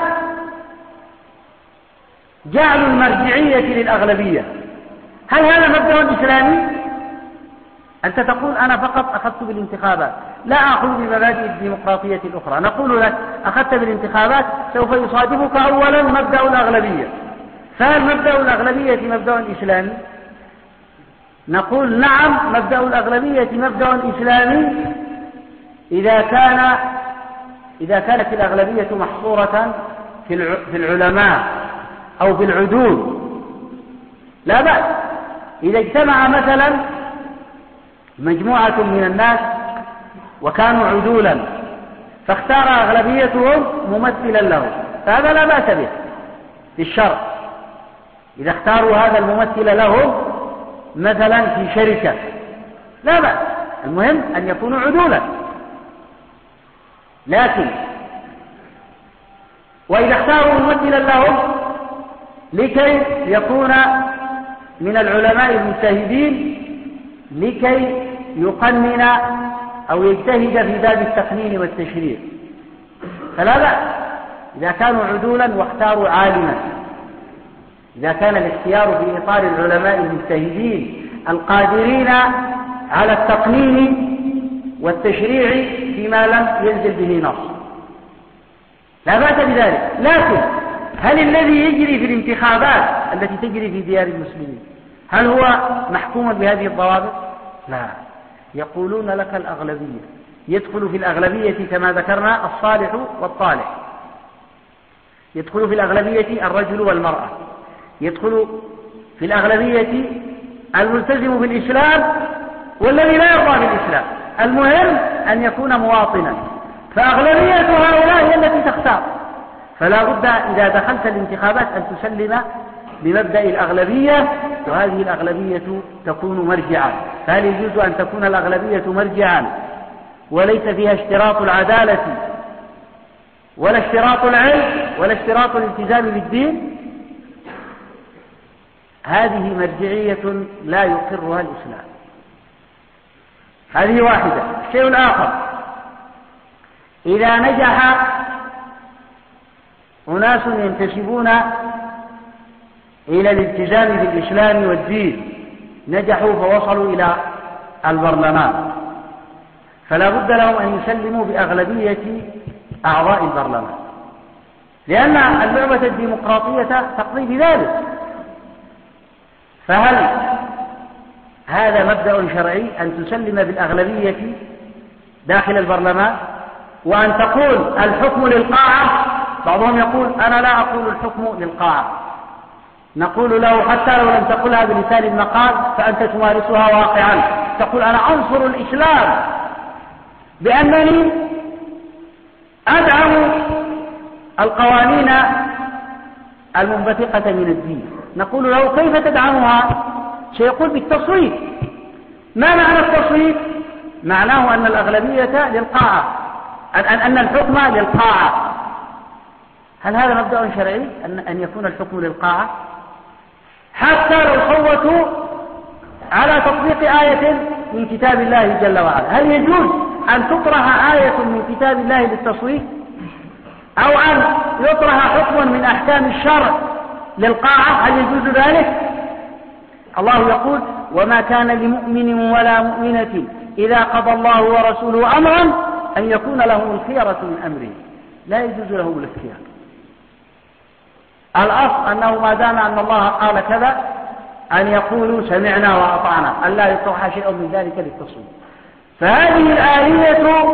جعل المرجعية للأغلبية هل هذا مبدأ إسلامي؟ أنت تقول أنا فقط أخذت بالانتخابات لا أخذ بمبادئ الديمقراطية الأخرى. نقول لك أخذت بالانتخابات سوف يصادفك أولا مبدأ الأغلبية، فهل مبدأ الأغلبية مبدأ إسلامي؟ نقول نعم، مبدأ الأغلبية مبدأ إسلامي إذا كان إذا كانت الأغلبية محصورة في العلماء أو في العدول لا بأس. إذا اجتمع مثلا مجموعة من الناس وكانوا عدولا فاختار أغلبيتهم ممثلا له فهذا لا بأس به في الشرع. إذا اختاروا هذا الممثل لهم مثلا في شركة لا بأس، المهم أن يكونوا عدولا. لكن وإذا اختاروا ممثلا لهم لكي يكون من العلماء المجتهدين لكي يقنن أو يجتهد في باب التقنين والتشريع فلا بأس إذا كانوا عدولا واختاروا عالما. إذا كان الاختيار في إطار العلماء المجتهدين القادرين على التقنين والتشريع فيما لم ينزل به نص لا بأس بذلك. لكن هل الذي يجري في الانتخابات التي تجري في ديار المسلمين هل هو محكوم بهذه الضوابط؟ لا، يقولون لك الأغلبية. يدخل في الأغلبية كما ذكرنا الصالح والطالح، يدخل في الأغلبية الرجل والمرأة، يدخل في الأغلبية الملتزم بالإسلام والذي لا يرضى بالإسلام، المهم أن يكون مواطنا. فأغلبية هؤلاء هي التي تختار. فلا بد إذا دخلت الانتخابات أن تسلم بمبدأ الأغلبية، وهذه الأغلبية تكون مرجعا. فهل يجوز أن تكون الأغلبية مرجعا وليس فيها اشتراط العدالة ولا اشتراط العلم ولا اشتراط الالتزام بالدين؟ هذه مرجعية لا يقرها الإسلام. هذه واحدة. الشيء الآخر، إذا نجح أناس ينتسبون إلى الالتزام بالإسلام والدين، نجحوا فوصلوا إلى البرلمان، فلا بد لهم أن يسلموا بأغلبية أعضاء البرلمان، لأن اللعبة الديمقراطية تقضي بذلك. فهل هذا مبدأ شرعي أن تسلم بالأغلبية داخل البرلمان وأن تقول الحكم للقاعة؟ بعضهم يقول أنا لا أقول الحكم للقاعة. نقول له حتى لو لم تقلها بلسان المقال فأنت تمارسها واقعا، تقول أنا أنصر الإسلام بأنني أدعم القوانين المنبثقة من الدين. نقول له كيف تدعمها؟ سيقول بالتصويت. ما معنى التصويت؟ معناه أن الأغلبية للقاعة، أن, أن الحكم للقاعة. هل هذا مبدأ شرعي أن, أن يكون الحكم للقاعة؟ حتى لو صوتوا على تطبيق آية من كتاب الله جل وعلا. هل يجوز أن تطرح آية من كتاب الله للتصويت، أو أن يطرح حكم من أحكام الشرع للقاعة؟ هل يجوز ذلك؟ الله يقول: وما كان لمؤمن ولا مؤمنة إذا قضى الله ورسوله أمرا أن يكون لهم الخيرة من أمره. لا يجوز لهم الاختيار. الأصل أنه ما دام أن الله قال كذا أن يقولوا سمعنا وأطعنا، أن لا يطرح شيء من ذلك للتصويت. فهذه الآية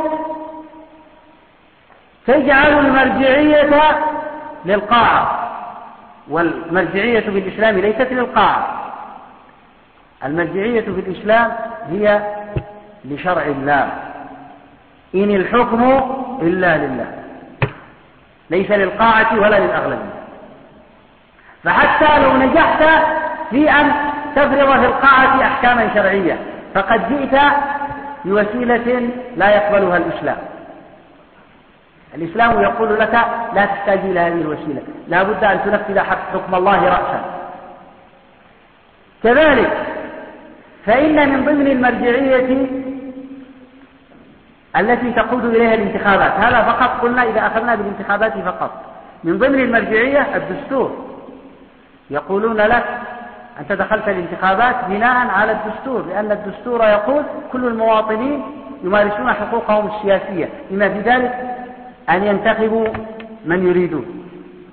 تجعل المرجعية للقاعة، والمرجعية في الإسلام ليست للقاعة. المرجعية في الإسلام هي لشرع الله، إن الحكم إلا لله، ليس للقاعة ولا للأغلبية. فحتى لو نجحت في أن تفرض في القاعة أحكاما شرعية فقد جئت بوسيلة لا يقبلها الإسلام. الإسلام يقول لك لا تحتاج إلى هذه الوسيلة، لا بد أن تنفذ حكم الله رأسا. كذلك فإن من ضمن المرجعية التي تقود إليها الانتخابات، هذا فقط قلنا إذا أخذنا بالانتخابات فقط، من ضمن المرجعية الدستور. يقولون لك أنت دخلت الانتخابات بناء على الدستور، لأن الدستور يقول كل المواطنين يمارسون حقوقهم السياسية، بما في ذلك أن ينتخبوا من يريدون.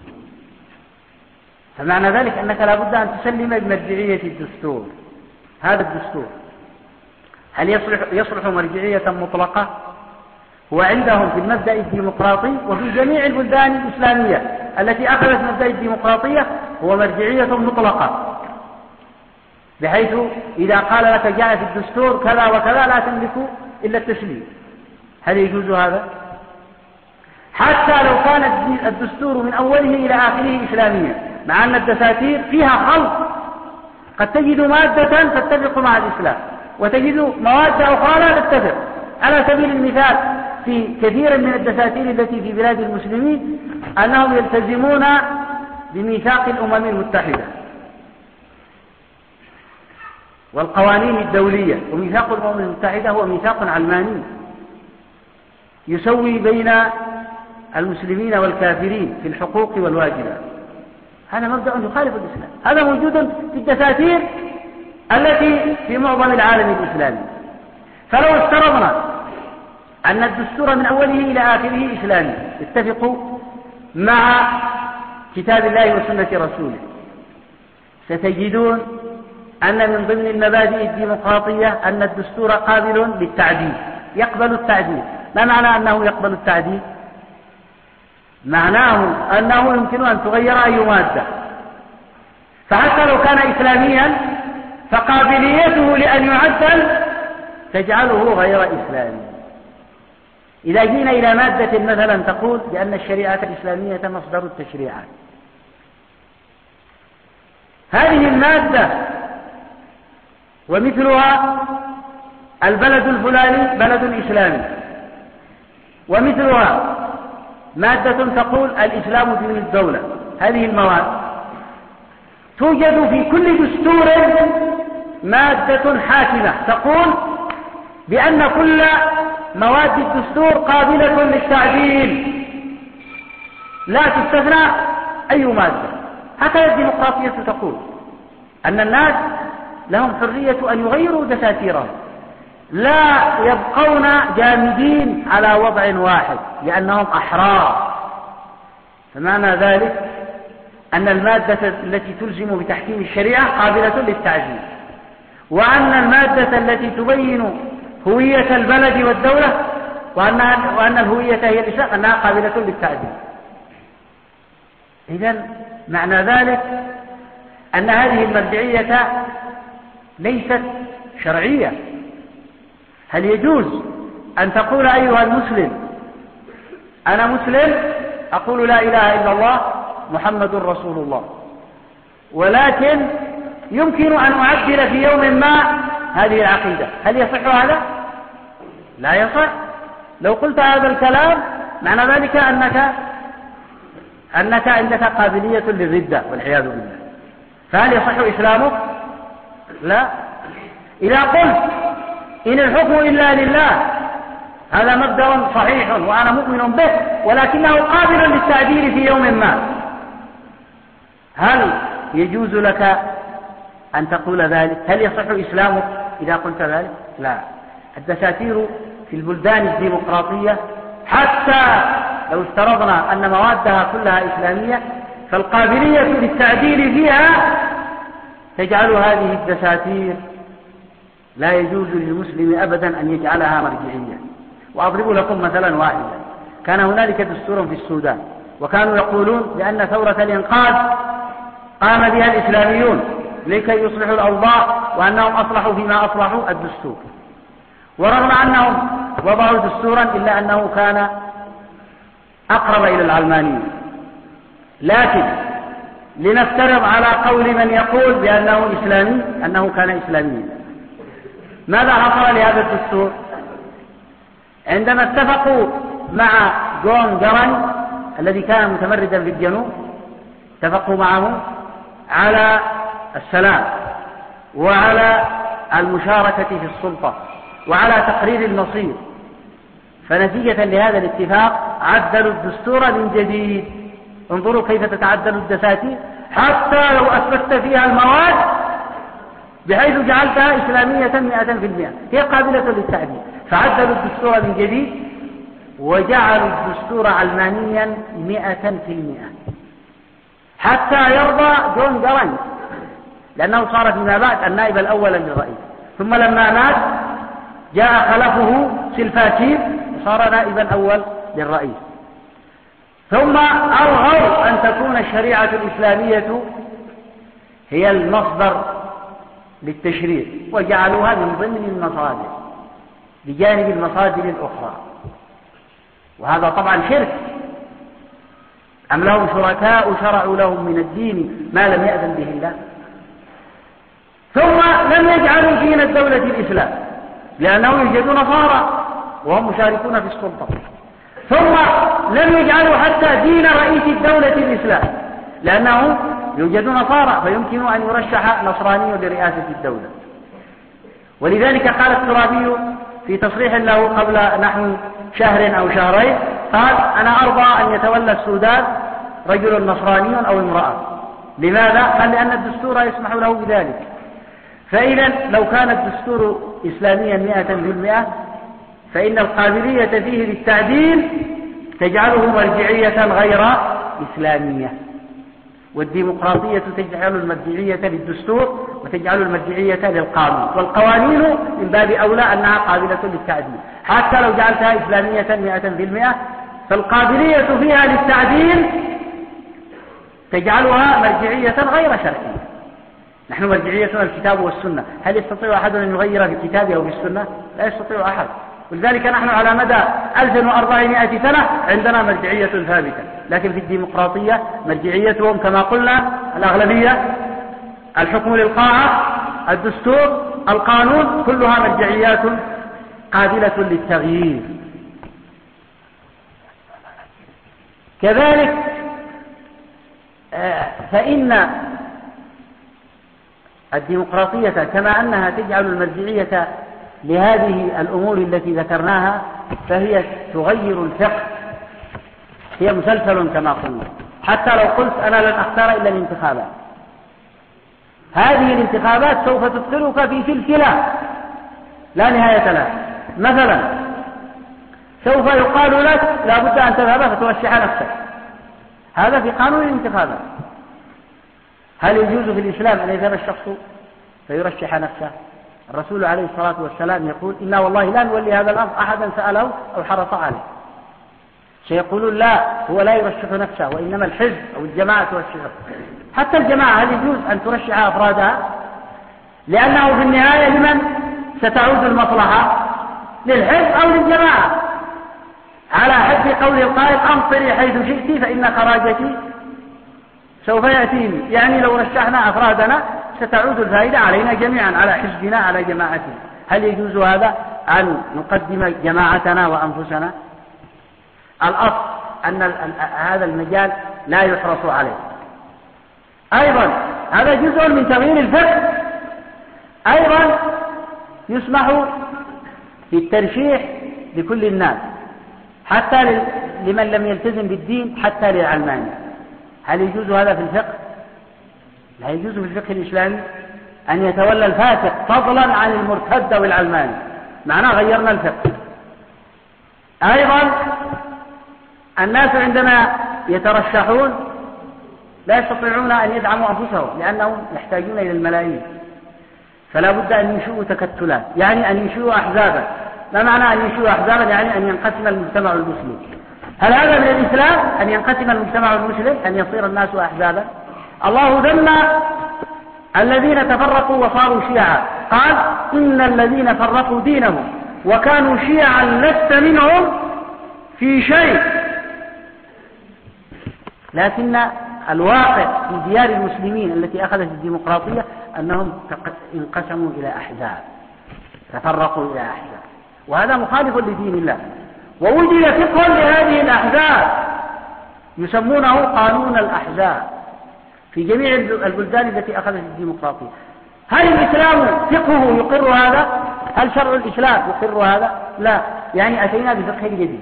فمعنى ذلك أنك لا بد أن تسلم بمرجعية الدستور. هذا الدستور هل يصلح, يصلح مرجعية مطلقة؟ هو عندهم في المبدأ الديمقراطي وفي جميع البلدان الإسلامية التي أخذت مبدأ الديمقراطية هو مرجعية مطلقة، بحيث إذا قال لك جاء في الدستور كذا وكذا لا تملك إلا التسليم. هل يجوز هذا؟ حتى لو كان الدستور من أوله إلى آخره إسلاميا، مع أن الدساتير فيها خلط، قد تجد مادة تتفق مع الإسلام وتجد مواد أخرى لا تتفق. على سبيل المثال في كثير من الدساتير التي في بلاد المسلمين أنهم يلتزمون بميثاق الأمم المتحدة والقوانين الدولية، وميثاق الأمم المتحدة هو ميثاق علماني يسوي بين المسلمين والكافرين في الحقوق والواجبات. هذا مبدأ يخالف الإسلام، هذا موجود في الدساتير التي في معظم العالم الإسلامي. فلو افترضنا أن الدستور من أوله إلى آخره إسلامي اتفقوا مع كتاب الله وسنة رسوله، ستجدون أن من ضمن المبادئ الديمقراطية أن الدستور قابل للتعديل، يقبل التعديل. ما معنى أنه يقبل التعديل؟ معناه أنه يمكن أن تغير أي مادة، فحتى لو كان إسلاميا فقابليته لأن يعدل تجعله غير إسلامي. إذا جينا إلى مادة مثلا تقول بأن الشريعة الإسلامية مصدر التشريعات، هذه المادة ومثلها البلد الفلاني بلد إسلامي، ومثلها مادة تقول الإسلام دين الدولة، هذه المواد توجد في كل دستور مادة حاكمة تقول بأن كل مواد الدستور قابلة للتعديل، لا تستثنى أي مادة. هكذا الديمقراطية تقول أن الناس لهم حرية أن يغيروا دساتيرهم، لا يبقون جامدين على وضع واحد لأنهم أحرار. فمعنى ذلك أن المادة التي تلزم بتحكيم الشريعة قابلة للتعديل، وأن المادة التي تبين هوية البلد والدولة وأن, وأن الهوية هي الإسلام أنها قابلة للتعديل. إذن معنى ذلك أن هذه المرجعية ليست شرعية. هل يجوز أن تقول أيها المسلم أنا مسلم أقول لا إله إلا الله محمد رسول الله، ولكن يمكن أن أعدل في يوم ما هذه العقيدة؟ هل يصح هذا؟ لا يصح. لو قلت هذا الكلام معنى ذلك أنك أنك عندك قابلية للردة والعياذ بالله. فهل يصح إسلامك؟ لا. إذا قلت إن الحكم إلا لله هذا مبدأ صحيح وأنا مؤمن به، ولكنه قابل للتعديل في يوم ما، هل يجوز لك أن تقول ذلك؟ هل يصح إسلامك إذا قلت ذلك؟ لا. الدساتير في البلدان الديمقراطية حتى لو افترضنا أن موادها كلها إسلامية فالقابلية للتعديل فيها تجعل هذه الدساتير لا يجوز للمسلم أبدا أن يجعلها مرجعية. وأضرب لكم مثلا واحدا. كان هنالك دستور في السودان، وكانوا يقولون بأن ثورة الإنقاذ قام بها الإسلاميون لكي يصلحوا الأوضاع، وأنهم أصلحوا فيما أصلحوا الدستور، ورغم أنهم وضعوا دستورا إلا أنه كان أقرب إلى العلمانية. لكن لنفترض على قول من يقول بأنه إسلامي أنه كان إسلاميا، ماذا حصل لهذا الدستور؟ عندما اتفقوا مع جون جران الذي كان متمردا في الجنوب، اتفقوا معه على السلام وعلى المشاركة في السلطة وعلى تقرير المصير، فنتيجة لهذا الاتفاق عدلوا الدستور من جديد. انظروا كيف تتعدل الدساتير حتى لو أثبتت فيها المواد بحيث جعلتها إسلامية مئة في المئة هي قابلة للتعديل، فعدلوا الدستور من جديد وجعلوا الدستور علمانيا مئة في المئة حتى يرضى جون جرانت، لأنه صار فيما بعد النائب الأول للرئيس، ثم لما مات جاء خلفه سلفاكير وصار نائبا أول للرئيس، ثم أرغبوا أن تكون الشريعة الإسلامية هي المصدر للتشريع وجعلوها من ضمن المصادر بجانب المصادر الأخرى، وهذا طبعا شرك. أم لهم شركاء شرعوا لهم من الدين ما لم يأذن به الله. ثم لم يجعلوا دين الدولة الإسلام لأنه يوجد نصارى وهم مشاركون في السلطة، ثم لم يجعلوا حتى دين رئيس الدولة الإسلام لأنه يوجد نصارى فيمكن أن يرشح نصراني لرئاسة الدولة. ولذلك قال الترابي في تصريح له قبل نحو شهر أو شهرين، قال أنا أرضى أن يتولى السودان رجل نصراني أو امرأة. لماذا؟ قال لأن الدستور يسمح له بذلك. فإذا لو كان الدستور إسلاميا مئة في المئة فإن القابلية فيه للتعديل تجعله مرجعية غير إسلامية، والديمقراطية تجعل المرجعية للدستور وتجعل المرجعية للقانون، والقوانين من باب أولى أنها قابلة للتعديل. حتى لو جعلتها إسلامية مئة في المئة فالقابلية فيها للتعديل تجعلها مرجعية غير شرعية. نحن مرجعيتنا الكتاب والسنة، هل يستطيع أحد أن يغير في الكتاب أو في السنة؟ لا يستطيع أحد. ولذلك نحن على مدى ألف وأربعمائة سنة عندنا مرجعية ثابتة، لكن في الديمقراطية مرجعيتهم كما قلنا الأغلبية، الحكم للقاعة، الدستور، القانون، كلها مرجعيات قابلة للتغيير. كذلك فإن الديمقراطية كما أنها تجعل المرجعية لهذه الأمور التي ذكرناها فهي تغير الفقه، هي مسلسل كما قلنا. حتى لو قلت أنا لن أختار إلا الانتخابات، هذه الانتخابات سوف تدخلك في سلسلة لا نهاية لها. مثلا سوف يقال لك لا بد أن تذهب فترشح نفسك، هذا في قانون الانتخابات. هل يجوز في الإسلام أن يذهب الشخص فيرشح نفسه؟ الرسول عليه الصلاة والسلام يقول إنا والله لا نولي هذا الأمر أحدا سأله أو حرص عليه. سيقولون لا، هو لا يرشح نفسه وإنما الحزب أو الجماعة ترشحه. حتى الجماعة هل يجوز أن ترشح أفرادها؟ لأنه في النهاية لمن ستعود المصلحة؟ للحزب أو للجماعة، على حد قول القائل أمطري حيث شئت فإن خراجتي سوف يأتيني. يعني لو رشحنا أفرادنا ستعود الفائدة علينا جميعا، على حزبنا، على جماعتنا. هل يجوز هذا أن نقدم جماعتنا وأنفسنا؟ الأصل أن هذا المجال لا يحرص عليه. أيضا هذا جزء من تغيير الفقه. أيضا يسمح في الترشيح لكل الناس، حتى لمن لم يلتزم بالدين، حتى للعلماني. هل يجوز هذا في الفقه؟ لا يجوز في الفقه الإسلامي أن يتولى الفاسق فضلا عن المرتد والعلماني، معناه غيرنا الفقه. أيضا الناس عندما يترشحون لا يستطيعون أن يدعموا أنفسهم لأنهم يحتاجون إلى الملايين، فلا بد أن ينشئوا تكتلات، يعني أن ينشئوا أحزابا. ما معنى أن ينشئوا أحزابا؟ يعني أن ينقسم المجتمع المسلم. هل هذا من الإسلام أن ينقسم المجتمع المسلم، أن يصير الناس أحزابا؟ الله ذم الذين تفرقوا وصاروا شيعا، قال إن الذين فرقوا دينهم وكانوا شيعا لست منهم في شيء. لكن الواقع في ديار المسلمين التي أخذت الديمقراطية أنهم انقسموا إلى أحزاب، تفرقوا إلى أحزاب، وهذا مخالف لدين الله. ووجد فقه لهذه الأحزاب يسمونه قانون الأحزاب في جميع البلدان التي أخذت الديمقراطية. هل الإسلام فقهه يقر هذا؟ هل شرع الإسلام يقر هذا؟ لا، يعني أتينا بفقه جديد.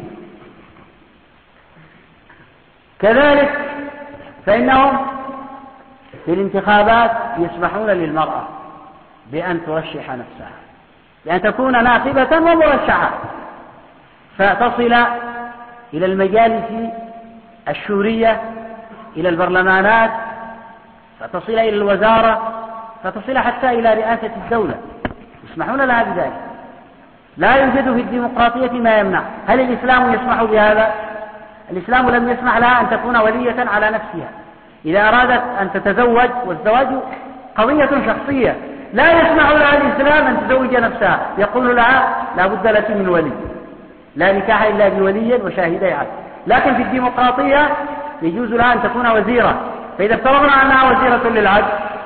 كذلك فإنهم في الانتخابات يسمحون للمرأة بأن ترشح نفسها، بأن تكون ناخبة ومرشحة، فتصل إلى المجالس الشورية، إلى البرلمانات، فتصل إلى الوزارة، فتصل حتى إلى رئاسة الدولة، يسمحون لها بذلك. لا يوجد في الديمقراطية ما يمنع. هل الإسلام يسمح بهذا؟ الإسلام لم يسمح لها أن تكون ولية على نفسها. إذا أرادت أن تتزوج، والزواج قضية شخصية، لا يسمح لها الإسلام أن تزوج نفسها، يقول لها لا بد لك من ولي، لا نكاح إلا بولي وشاهدي عدل. لكن في الديمقراطية يجوز لها أن تكون وزيرة، فإذا افترضنا أنها وزيرة للعدل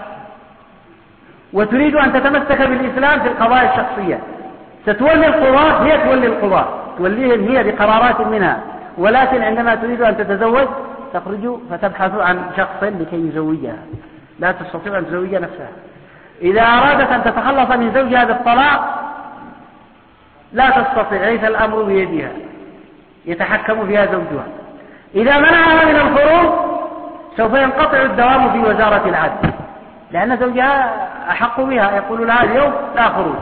وتريد أن تتمسك بالإسلام في القضايا الشخصية، ستولي القضاة، هي تولي القضاة، توليهم هي بقرارات منها. ولكن عندما تريد أن تتزوج تخرج فتبحث عن شخص لكي يزوجها، لا تستطيع أن تزوج نفسها. إذا أرادت أن تتخلص من زوجها بالطلاق لا تستطيع، ليس الأمر بيدها، يتحكم فيها زوجها. إذا منعها من الخروج سوف ينقطع الدوام في وزارة العدل، لأن زوجها أحق بها، يقول لها اليوم لا خروج.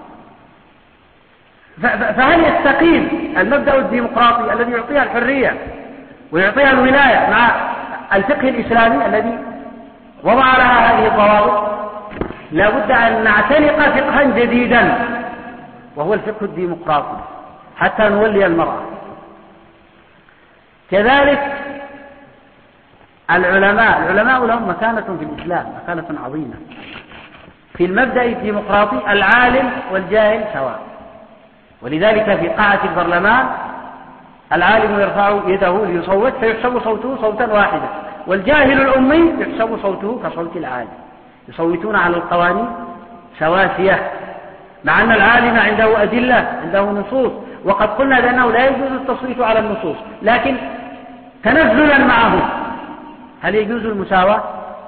فهل يستقيم المبدأ الديمقراطي الذي يعطيها الحرية ويعطيها الولاية مع الفقه الإسلامي الذي وضع لها هذه الضوابط؟ لا بد أن نعتنق فقها جديدا وهو الفقه الديمقراطي حتى نولي المرأة. كذلك العلماء العلماء لهم مكانة في الإسلام، مكانة عظيمة. في المبدأ الديمقراطي العالم والجاهل سواء، ولذلك في قاعة البرلمان العالم يرفع يده ليصوت فيحسب صوته صوتا واحدا، والجاهل الأمي يحسب صوته كصوت العالم، يصوتون على القوانين سواسية، مع أن العالم عنده أدلة، عنده نصوص، وقد قلنا بأنه لا يجوز التصويت على النصوص، لكن تنزلا معه. هل يجوز المساواة؟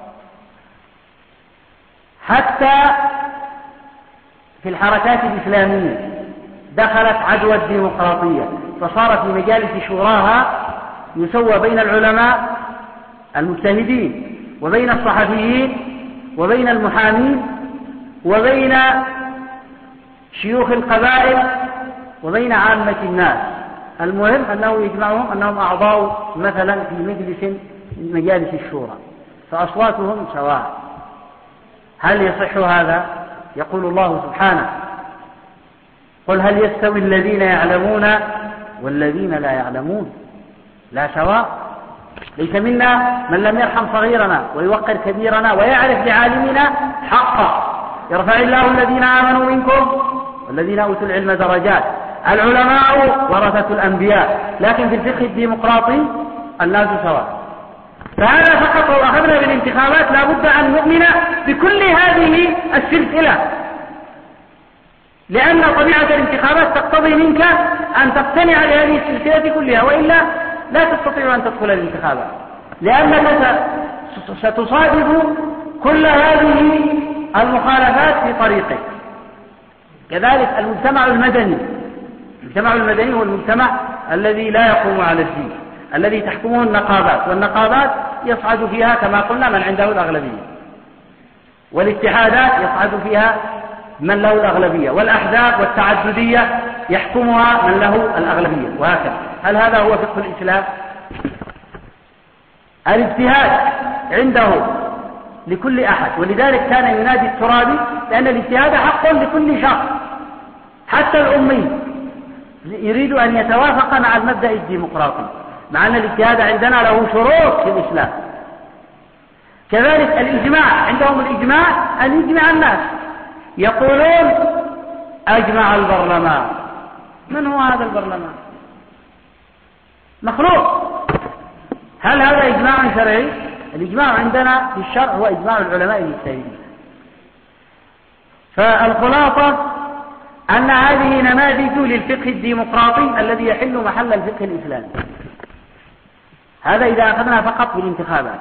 حتى في الحركات الإسلامية دخلت عدوى الديمقراطية، فصار في مجالس شوراها يسوى بين العلماء المجتهدين وبين الصحفيين وبين المحامين وبين شيوخ القبائل وبين عامة الناس. المهم أنه يجمعهم أنهم أعضاء مثلا في مجلس من مجالس الشورى، فأصواتهم سواء. هل يصح هذا؟ يقول الله سبحانه: قل هل يستوي الذين يعلمون والذين لا يعلمون؟ لا سواء. ليس منا من لم يرحم صغيرنا ويوقر كبيرنا ويعرف لعالمنا حقا. يرفع الله الذين آمنوا منكم والذين أوتوا العلم درجات. العلماء ورثة الأنبياء، لكن في الفقه الديمقراطي الناس سواء. فهذا فقط لو أخذنا بالانتخابات لا بد أن نؤمن بكل هذه السلسلة، لأن طبيعة الانتخابات تقتضي منك أن تقتنع بهذه السلسلة كلها، وإلا لا تستطيع أن تدخل الانتخابات، لأنك ستصادف كل هذه المخالفات في طريقك. كذلك المجتمع المدني، المجتمع المدني هو المجتمع الذي لا يقوم على الدين، الذي تحكمه النقابات، والنقابات يصعد فيها كما قلنا من عنده الأغلبية، والاتحادات يصعد فيها من له الأغلبية، والأحزاب والتعددية يحكمها من له الأغلبية، وهكذا. هل هذا هو فقه الإسلام؟ الاجتهاد عنده لكل أحد، ولذلك كان ينادي الترابي لأن الاجتهاد حق لكل شخص، حتى الأمي يريد أن يتوافق مع المبدأ الديمقراطي، مع أن الاجتهاد عندنا له شروط في الإسلام. كذلك الإجماع، عندهم الإجماع أن يجمع الناس، يقولون أجمع البرلمان. من هو هذا البرلمان؟ مخلوق. هل هذا إجماع شرعي؟ الإجماع عندنا في الشرع هو إجماع العلماء المجتهدين. فالخلاصة أن هذه نماذج للفقه الديمقراطي الذي يحل محل الفقه الإسلامي. هذا إذا أخذنا فقط بالانتخابات.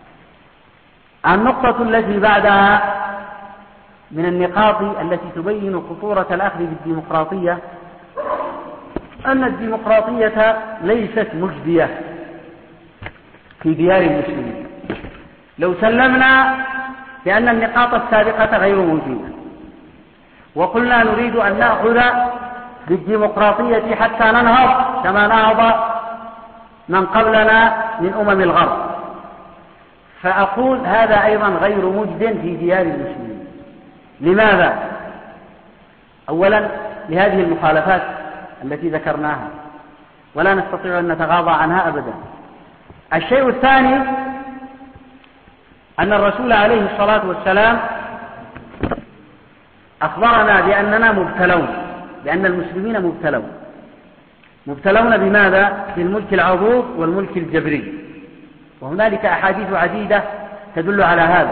النقطة التي بعدها من النقاط التي تبين خطورة الأخذ بالديمقراطية أن الديمقراطية ليست مجدية في ديار المسلمين. لو سلمنا بأن النقاط السابقة غير موجودة وقلنا نريد أن نأخذ بالديمقراطية حتى ننهض كما نهض من قبلنا من أمم الغرب، فأقول هذا أيضا غير مجد في ديار المسلمين. لماذا؟ أولا لهذه المخالفات التي ذكرناها ولا نستطيع أن نتغاضى عنها أبدا. الشيء الثاني أن الرسول عليه الصلاة والسلام أخبرنا بأننا مبتلون، بأن المسلمين مبتلون. مبتلون بماذا؟ بالملك العضوض والملك الجبري، وهنالك أحاديث عديدة تدل على هذا.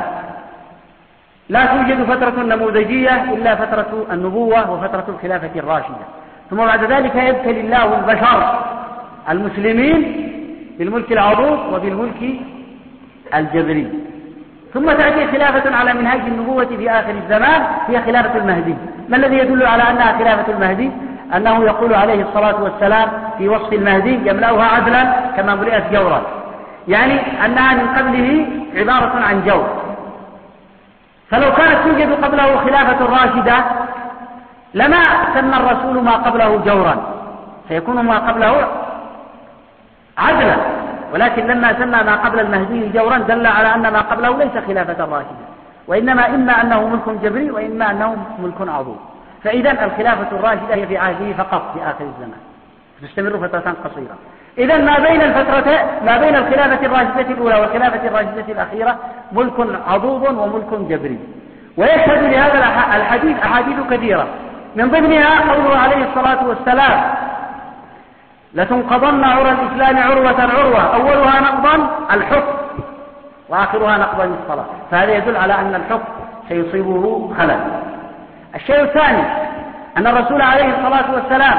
لا توجد فترة نموذجية إلا فترة النبوة وفترة الخلافة الراشدة، ثم بعد ذلك يبتلي الله البشر المسلمين بالملك العضوض وبالملك الجبري، ثم تأتي خلافة على منهاج النبوة في آخر الزمان هي خلافة المهدي. ما الذي يدل على أنها خلافة المهدي؟ أنه يقول عليه الصلاة والسلام في وصف المهدي يملأها عدلا كما ملئت جورا، يعني أنها من قبله عبارة عن جور. فلو كانت توجد قبله خلافة راشدة لما سمى الرسول ما قبله جورا، سيكون ما قبله عدلا، ولكن لما سمى ما قبل المهدي جورا دل على أن ما قبله ليس خلافة راشدة، وإنما إما أنه ملك جبري وإما أنه ملك عضوض. فإذا الخلافة الراشدة هي في عهده فقط في آخر الزمان، تستمر فترة قصيرة. إذا ما بين الفترتين، ما بين الخلافة الراشدة الأولى والخلافة الراشدة الأخيرة ملك عضوض وملك جبري. ويشهد لهذا الحديث أحاديث كثيرة، من ضمنها قوله عليه الصلاة والسلام لتنقضن عرى الإسلام عروة عروة أولها نقضا الحكم وآخرها نقضا الصلاة. فهذا يدل على أن الحكم سيصيبه خلل. الشيء الثاني أن الرسول عليه الصلاة والسلام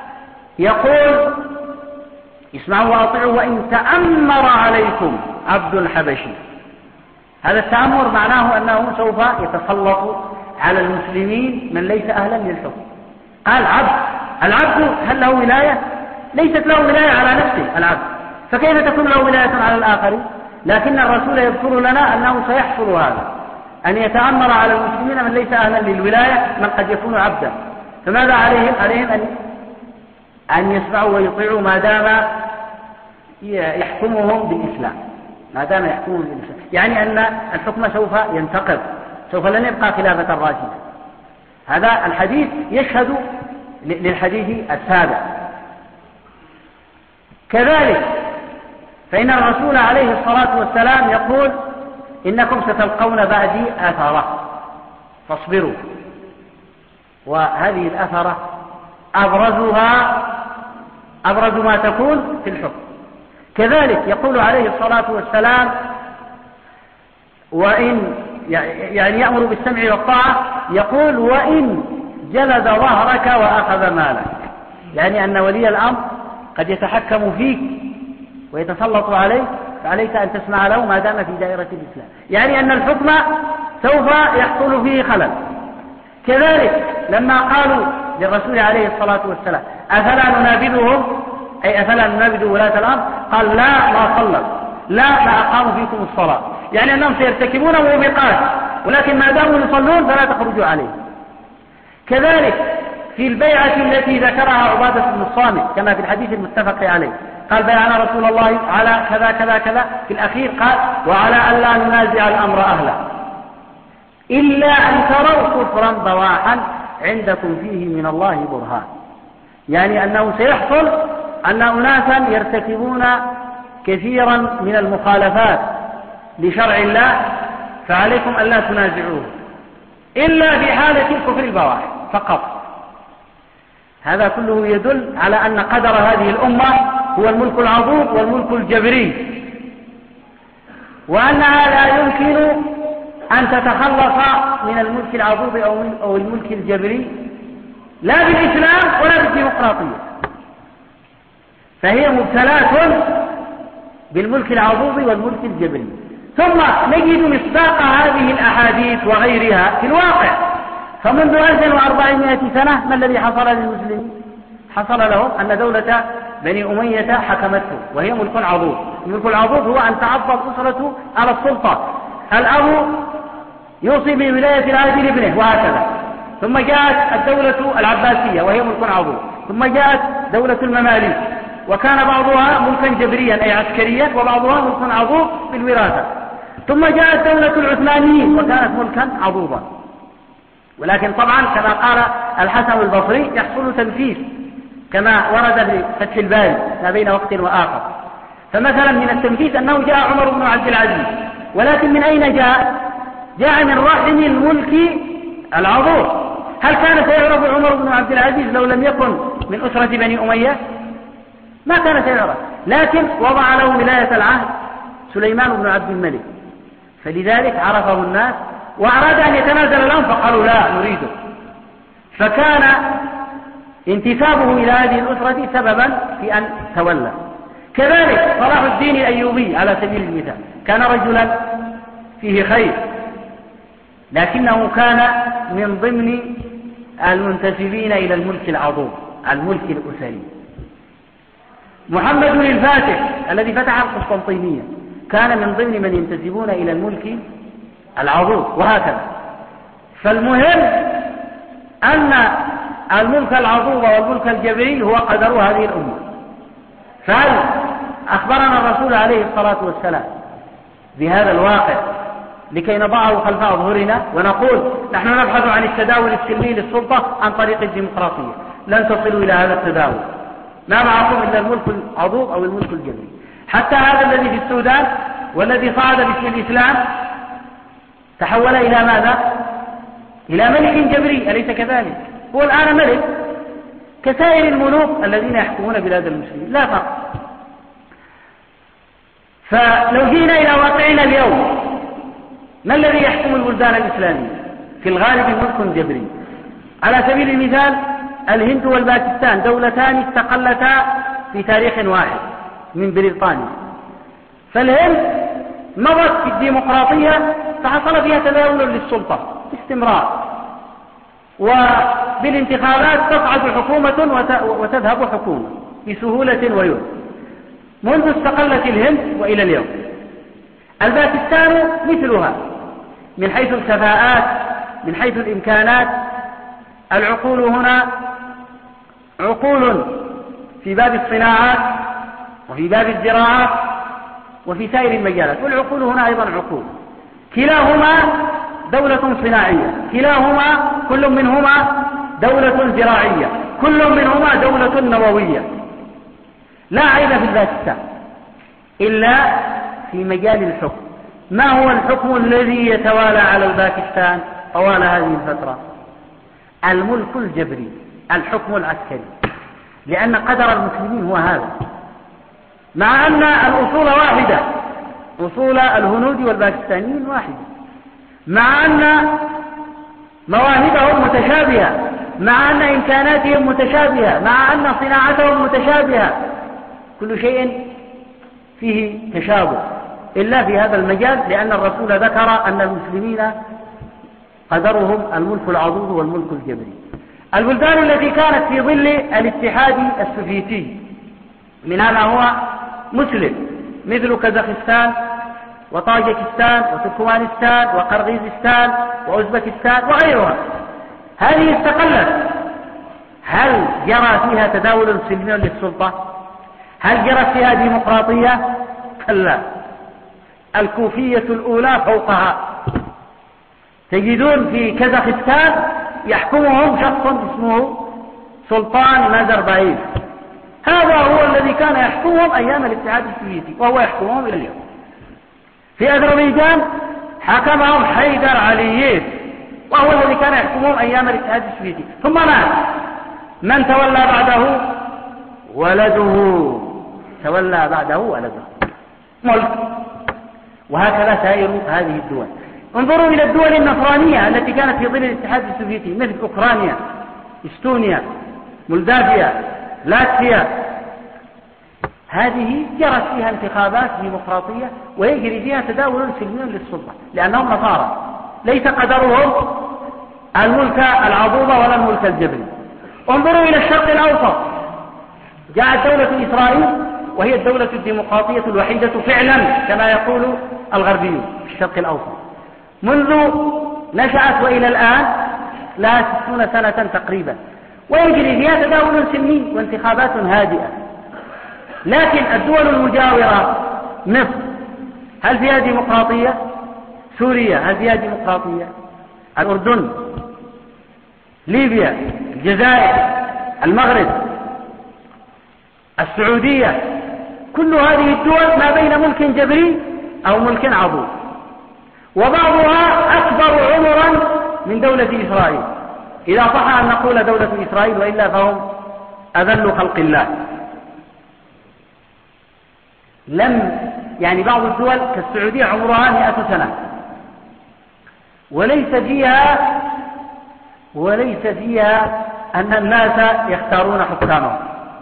يقول اسمعوا وأطيعوا وإن تأمر عليكم عبد حبشي. هذا التأمر معناه أنه سوف يتسلط على المسلمين من ليس أهلا للحكم. قال عبد، العبد هل له ولاية؟ ليست له ولاية على نفسه العبد، فكيف تكون له ولاية على الآخرين؟ لكن الرسول يذكر لنا أنه سيحصل هذا، أن يتأمر على المسلمين من ليس أهلا للولاية من قد يكون عبدا. فماذا عليهم؟ عليهم أن أن يسمعوا ويطيعوا ما دام يحكمهم بالإسلام، ما دام يحكمهم بالإسلام، يعني أن الحكم سوف ينتقض، سوف لن يبقى خلافة راشدة. هذا الحديث يشهد للحديث السابق. كذلك فإن الرسول عليه الصلاة والسلام يقول إنكم ستلقون بعدي أثرة فاصبروا، وهذه الأثرة أبرزها أبرز ما تكون في الحكم. كذلك يقول عليه الصلاة والسلام وإن يعني يأمر بالسمع والطاعة، يقول وإن جلد ظهرك وأخذ مالك، يعني أن ولي الأمر قد يتحكم فيك ويتسلط عليك، فعليك أن تسمع له ما دام في دائرة الإسلام، يعني أن الحكم سوف يحصل فيه خلل. كذلك لما قالوا للرسول عليه الصلاة والسلام أفلا ننابذهم، أي أفلا ننابذ ولاة الأمر، قال لا ما صلوا، لا ما أقاموا فيكم الصلاة، يعني أنهم سيرتكبون موبقات ولكن ما داموا يصلون فلا تخرجوا عليهم. كذلك في البيعة التي ذكرها عبادة بن الصامت كما في الحديث المتفق عليه، قال بيعنا رسول الله على كذا كذا كذا، في الأخير قال وعلى أن لا ننازع الأمر أهله إلا أن تروا كفرا بواحا عندكم فيه من الله برهان، يعني أنه سيحصل أن أناسا يرتكبون كثيرا من المخالفات لشرع الله فعليكم أن لا تنازعوه إلا في حالة الكفر البواح فقط. هذا كله يدل على أن قدر هذه الأمة هو الملك العضوض والملك الجبري، وأنها لا يمكن أن تتخلص من الملك العضوض أو الملك الجبري لا بالإسلام ولا بالديمقراطية، فهي مبتلات بالملك العضوض والملك الجبري. ثم نجد مصداق هذه الأحاديث وغيرها في الواقع، فمنذ ألف وأربعمائة سنة ما الذي حصل للمسلمين؟ حصل لهم أن دولة بني أمية حكمته وهي ملك عضوض. الملك العضوض هو أن تعض الأسرة على السلطة، الأب يوصي بولاية العهد لابنه وهكذا. ثم جاءت الدولة العباسية وهي ملك عضوض، ثم جاءت دولة المماليك وكان بعضها ملكا جبريا أي عسكريا وبعضها ملك عضوض بالوراثة، ثم جاءت دولة العثمانيين وكانت ملكا عضوضا. ولكن طبعا كما قال الحسن البصري يحصل تنفيذ كما ورد في فتح الباري ما بين وقت وآخر. فمثلا من التنفيذ أنه جاء عمر بن عبد العزيز، ولكن من أين جاء؟ جاء من رحم الملك العضوض. هل كان سيعرف عمر بن عبد العزيز لو لم يكن من أسرة بني أمية؟ ما كان سيعرف، لكن وضع له ولاية العهد سليمان بن عبد الملك، فلذلك عرفه الناس وأراد أن يتنازل لهم فقالوا لا نريده، فكان انتسابه إلى هذه الأسرة سببا في أن تولى. كذلك صلاح الدين الأيوبي على سبيل المثال كان رجلا فيه خير، لكنه كان من ضمن المنتسبين إلى الملك العضوض الملك الأسري. محمد الفاتح الذي فتح القسطنطينية كان من ضمن من ينتسبون إلى الملك العضوض وهكذا. فالمهم أن الملك العضوض والملك الجبري هو قدر هذه الأمة. فهل أخبرنا الرسول عليه الصلاة والسلام بهذا الواقع لكي نضعه خلف أظهرنا ونقول نحن نبحث عن التداول السلمي للسلطة عن طريق الديمقراطية؟ لن تصلوا إلى هذا التداول، ما معكم إلا الملك العضوض أو الملك الجبري. حتى هذا الذي في السودان والذي صعد باسم الإسلام تحول إلى ماذا؟ إلى ملك جبري، أليس كذلك؟ هو الآن ملك كسائر الملوك الذين يحكمون بلاد المسلمين، لا فرق. فلو جينا إلى واقعنا اليوم، ما الذي يحكم البلدان الإسلامية؟ في الغالب ملك جبري. على سبيل المثال الهند والباكستان دولتان استقلتا في تاريخ واحد من بريطانيا، فالهند مضت في الديمقراطية فحصل فيها تداول للسلطة باستمرار، وبالانتخابات تصعد حكومة وتذهب حكومة بسهولة ويسر منذ استقلت الهند وإلى اليوم. الباكستان مثلها من حيث الكفاءات، من حيث الإمكانات. العقول هنا عقول في باب الصناعات وفي باب الزراعات وفي سائر المجالات، والعقول هنا أيضا عقول. كلاهما دولة صناعية، كلاهما كل منهما دولة زراعية، كل منهما دولة نووية. لا عيب في الباكستان إلا في مجال الحكم. ما هو الحكم الذي يتوالى على الباكستان طوال هذه الفترة؟ الملك الجبري، الحكم العسكري، لأن قدر المسلمين هو هذا، مع أن الأصول واحدة، أصول الهنود والباكستانيين واحدة، مع أن مواهبهم متشابهة، مع أن إمكاناتهم متشابهة، مع أن صناعتهم متشابهة، كل شيء فيه تشابه إلا في هذا المجال، لأن الرسول ذكر أن المسلمين قدرهم الملك العضوض والملك الجبري. البلدان التي كانت في ظل الاتحاد السوفيتي منها ما هو مسلم مثل كازاخستان وطاجكستان وتركمانستان وقرغيزستان وأوزبكستان وغيرها، هذه استقلت. هل جرى فيها تداول سلمي للسلطة؟ هل جرت فيها ديمقراطية؟ كلا، الكوفية الأولى فوقها. تجدون في كازاخستان يحكمهم شخص اسمه سلطان نازربايف، هذا هو الذي كان يحكمهم أيام الاتحاد السوفيتي وهو يحكمهم إلى اليوم. في أذربيجان حكمهم حيدر علييف وهو الذي كان يحكمهم أيام الاتحاد السوفيتي، ثم مات. من تولى بعده؟ ولده، تولى بعده ولده ملك. وهكذا سائر هذه الدول. انظروا إلى الدول النصرانية التي كانت في ظل الاتحاد السوفيتي مثل أوكرانيا، استونيا، مولدافيا، لاتفيا، هذه جرت فيها انتخابات ديمقراطية ويجري فيها تداول سلمي للسلطة لأنهم نصارى، ليس قدرهم الملك العضوض ولا الملك الجبري. انظروا إلى الشرق الأوسط، جاءت دولة إسرائيل وهي الدولة الديمقراطية الوحيدة فعلا كما يقول الغربيون في الشرق الأوسط، منذ نشأت وإلى الآن لها ستون سنة تقريبا، ويجري فيها تداول سلمي وانتخابات هادئة. لكن الدول المجاورة، مصر هل فيها ديمقراطية؟ سوريا هل فيها ديمقراطية؟ الأردن، ليبيا، الجزائر، المغرب، السعودية، كل هذه الدول ما بين ملك جبري أو ملك عضوض، وبعضها أكبر عمرا من دولة إسرائيل، إذا صح أن نقول دولة إسرائيل، وإلا فهم أذل خلق الله. لم يعني بعض الدول كالسعودية عمرها مئة سنة وليس فيها وليس فيها أن الناس يختارون حكامهم.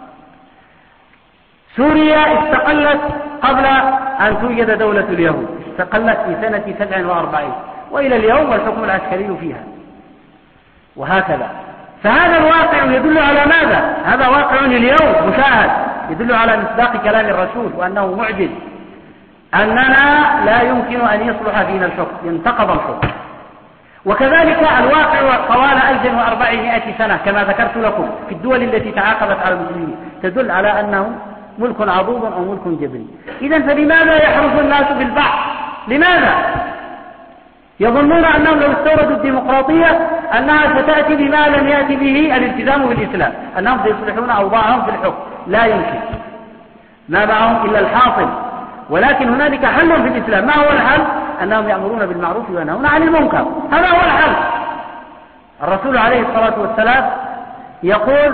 سوريا استقلت قبل أن توجد دولة اليهود، استقلت في سنة سبع وأربعين وإلى اليوم والحكم العسكري فيها، وهكذا. فهذا الواقع يدل على ماذا؟ هذا واقع اليوم مشاهد، يدل على مصداق كلام الرسول وأنه معجز، أننا لا يمكن أن يصلح فينا الحكم، ينتقض الحكم. وكذلك الواقع طوال ألف وأربعمائة سنة كما ذكرت لكم في الدول التي تعاقبت على المسلمين تدل على أنه ملك عضوض أو ملك جبري. إذن فلماذا يحرص الناس في البحث؟ لماذا؟ يظنون أنهم لو استوردوا الديمقراطية أنها ستأتي بما لم يأتي به الالتزام بالإسلام، أنهم سيصلحون أوضاعهم في الحكم. لا يمكن، ما معهم إلا الحاصل. ولكن هنالك حل في الإسلام، ما هو الحل؟ أنهم يأمرون بالمعروف وينهون عن المنكر، هذا هو الحل. الرسول عليه الصلاة والسلام يقول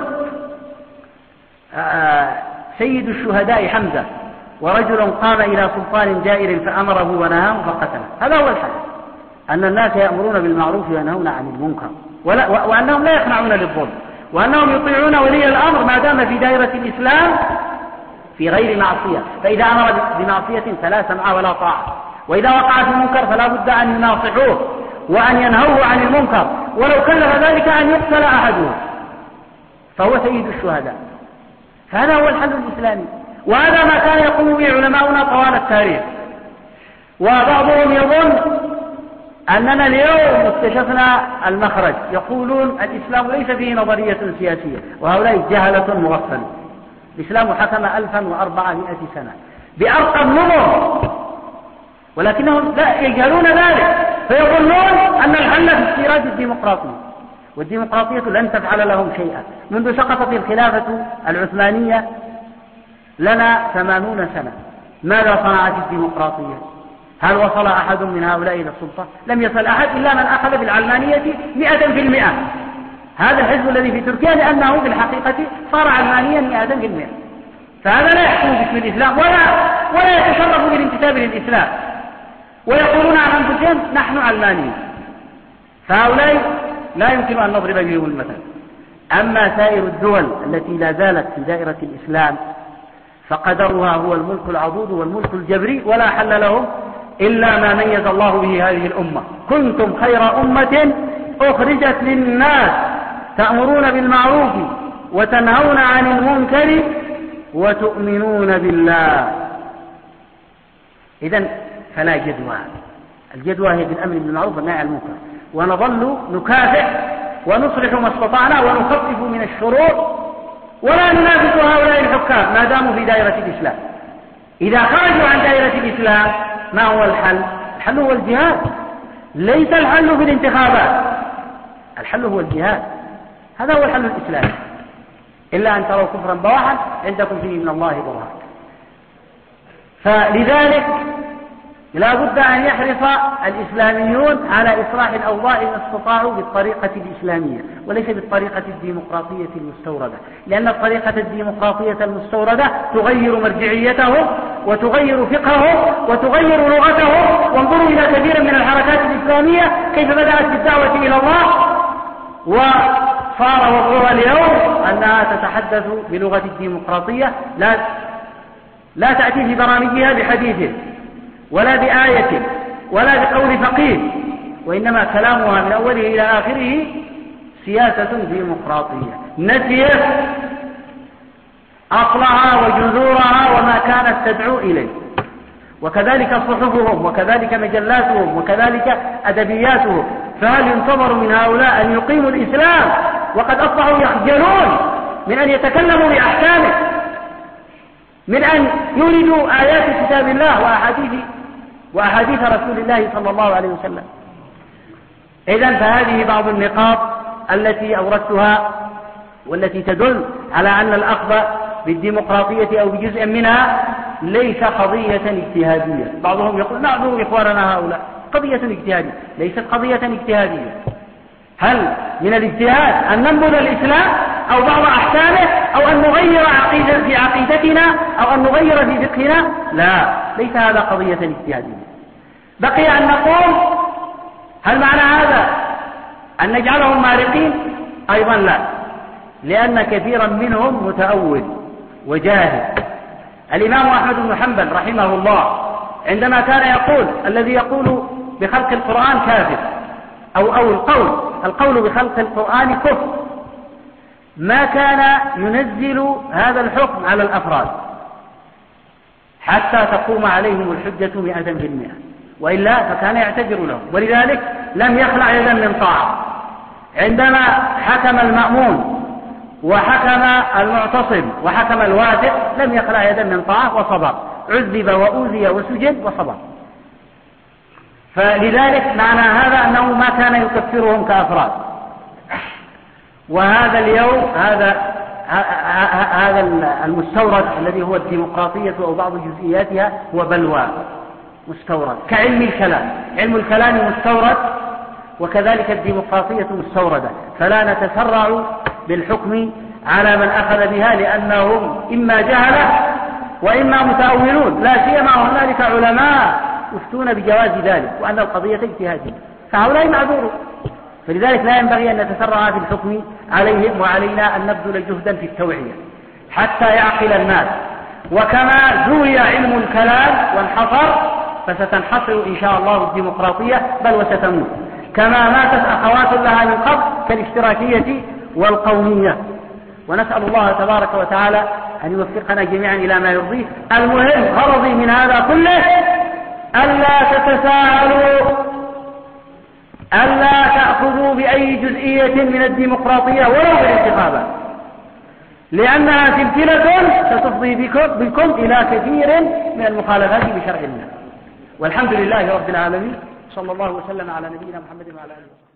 آه سيد الشهداء حمزة، ورجل قام إلى سلطان جائر فأمره ونهاه فقتله، هذا هو الحل، أن الناس يأمرون بالمعروف وينهون عن المنكر، وأنهم لا يقنعون للظلم، وأنهم يطيعون ولي الأمر ما دام في دائرة الإسلام في غير معصية. فإذا أمر بمعصية فلا سمع ولا طاعة، وإذا وقع في المنكر فلا بد أن يناصحوه وأن ينهوه عن المنكر، ولو كلف ذلك أن يقتل أحدهم، فهو سيد الشهداء. فهذا هو الحل الإسلامي، وهذا ما كان يقوم به علماؤنا طوال التاريخ. وبعضهم يظن أننا اليوم اكتشفنا المخرج، يقولون الإسلام ليس فيه نظرية سياسية، وهؤلاء جهلة مغفلة. الإسلام حكم ألفا وأربعمائة سنة بأرقى النظر، ولكنهم لا يجهلون ذلك، فيظنون أن الحل في استيراد الديمقراطية، والديمقراطية لن تفعل لهم شيئا. منذ سقطت الخلافة العثمانية لنا ثمانون سنة، ماذا صنعت الديمقراطية؟ هل وصل أحد من هؤلاء إلى السلطة؟ لم يصل أحد إلا من أخذ بالعلمانية مئة في المئة، هذا الحزب الذي في تركيا، لأنه في الحقيقة صار علمانيا مئة في المئة، فهذا لا يحكم باسم الإسلام ولا ولا يتشرف بالانتساب للإسلام، ويقولون عن أنفسهم نحن علمانيين. فهؤلاء لا يمكن أن نضرب بهم المثل. أما سائر الدول التي لا زالت في دائرة الإسلام فقدرها هو الملك العضوض والملك الجبري، ولا حل لهم إلا ما ميز الله به هذه الأمة. كنتم خير أمة أخرجت للناس تأمرون بالمعروف وتنهون عن المنكر وتؤمنون بالله. إذن فلا جدوى، الجدوى هي بالأمر بالمعروف والنهي عن المنكر، ونظل نكافئ ونصلح ما استطعنا ونخفف من الشرور ولا ننافس هؤلاء الحكام ما داموا في دائرة الإسلام. إذا خرجوا عن دائرة الإسلام ما هو الحل؟ الحل هو الجهاد، ليس الحل في الانتخابات، الحل هو الجهاد، هذا هو الحل الإسلامي. إلا أن تروا كفرا بواحا عندكم فيه من الله برهان. فلذلك لا بد أن يحرص الإسلاميون على إصلاح الأوضاع إن استطاعوا بالطريقة الإسلامية وليس بالطريقة الديمقراطية المستوردة، لأن الطريقة الديمقراطية المستوردة تغير مرجعيتهم وتغير فقههم وتغير لغتهم. وانظروا إلى كثير من الحركات الإسلامية كيف بدأت بالدعوة إلى الله وصار وضعها اليوم أنها تتحدث بلغة الديمقراطية، لا لا تأتي في برامجها بحديث ولا بآية ولا بقول فقيه، وإنما كلامها من أوله إلى آخره سياسة ديمقراطية نسيت أصلها وجذورها وما كانت تدعو إليه. وكذلك صحفهم وكذلك مجلاتهم وكذلك أدبياتهم. فهل ينتظر من هؤلاء أن يقيموا الإسلام وقد أصبحوا يخجلون من أن يتكلموا بأحكامه، من أن يوردوا آيات كتاب الله وأحاديث وأحاديث رسول الله صلى الله عليه وسلم؟ إذن فهذه بعض النقاط التي أوردتها والتي تدل على أن الأخذ بالديمقراطية أو بجزء منها ليس قضية اجتهادية. بعضهم يقول نعذر إخواننا هؤلاء، قضية اجتهادية ليست قضية اجتهادية. هل من الاجتهاد أن ننبذ الإسلام أو بعض أحكامه أو أن نغير عقيدة في عقيدتنا أو أن نغير في فقهنا؟ لا، ليس هذا قضية اجتهادية. بقي أن نقول هل معنى هذا أن نجعلهم مارقين؟ أيضا لا، لأن كثيرا منهم متأول وجاهل. الإمام أحمد بن حنبل رحمه الله عندما كان يقول الذي يقول بخلق القرآن كافر أو, أو القول القول بخلق القرآن كفر، ما كان ينزل هذا الحكم على الأفراد حتى تقوم عليهم الحجة مئة في المئة، وإلا فكان يعتذر لهم. ولذلك لم يخلع يدا من طاعة. عندما حكم المأمون وحكم المعتصم وحكم الواثق لم يخلع يدا من طاعة وصبر، عذب وأوذي وسجن وصبر. فلذلك معنى هذا أنه ما كان يكفرهم كأفراد. وهذا اليوم هذا هذا المستورد الذي هو الديمقراطية أو بعض جزئياتها هو بلوى مستورد كعلم الكلام. علم الكلام مستورد وكذلك الديمقراطية مستوردة، فلا نتسرع بالحكم على من أخذ بها لأنهم إما جهلة وإما متأولون، لا سيما هنالك علماء يفتون بجواز ذلك وأن القضية اجتهادية، فهؤلاء معذورون. فلذلك لا ينبغي أن نتسرع في الحكم عليهم، وعلينا أن نبذل جهدا في التوعية حتى يعقل الناس. وكما زوي علم الكلام وانحصر فستنحصر إن شاء الله الديمقراطية بل وستموت، كما ماتت أخوات لها من قبل كالاشتراكية والقومية. ونسأل الله تبارك وتعالى أن يوفقنا جميعا إلى ما يرضيه. المهم غرضي من هذا كله ألا تتساهلوا، ألا تأخذوا بأي جزئية من الديمقراطية ولو بالانتخابات، لأنها سلسلة ستفضي بكم, بكم إلى كثير من المخالفات بشرع الله. والحمد لله رب العالمين، صلى الله وسلم على نبينا محمد وعلى آله وسلم.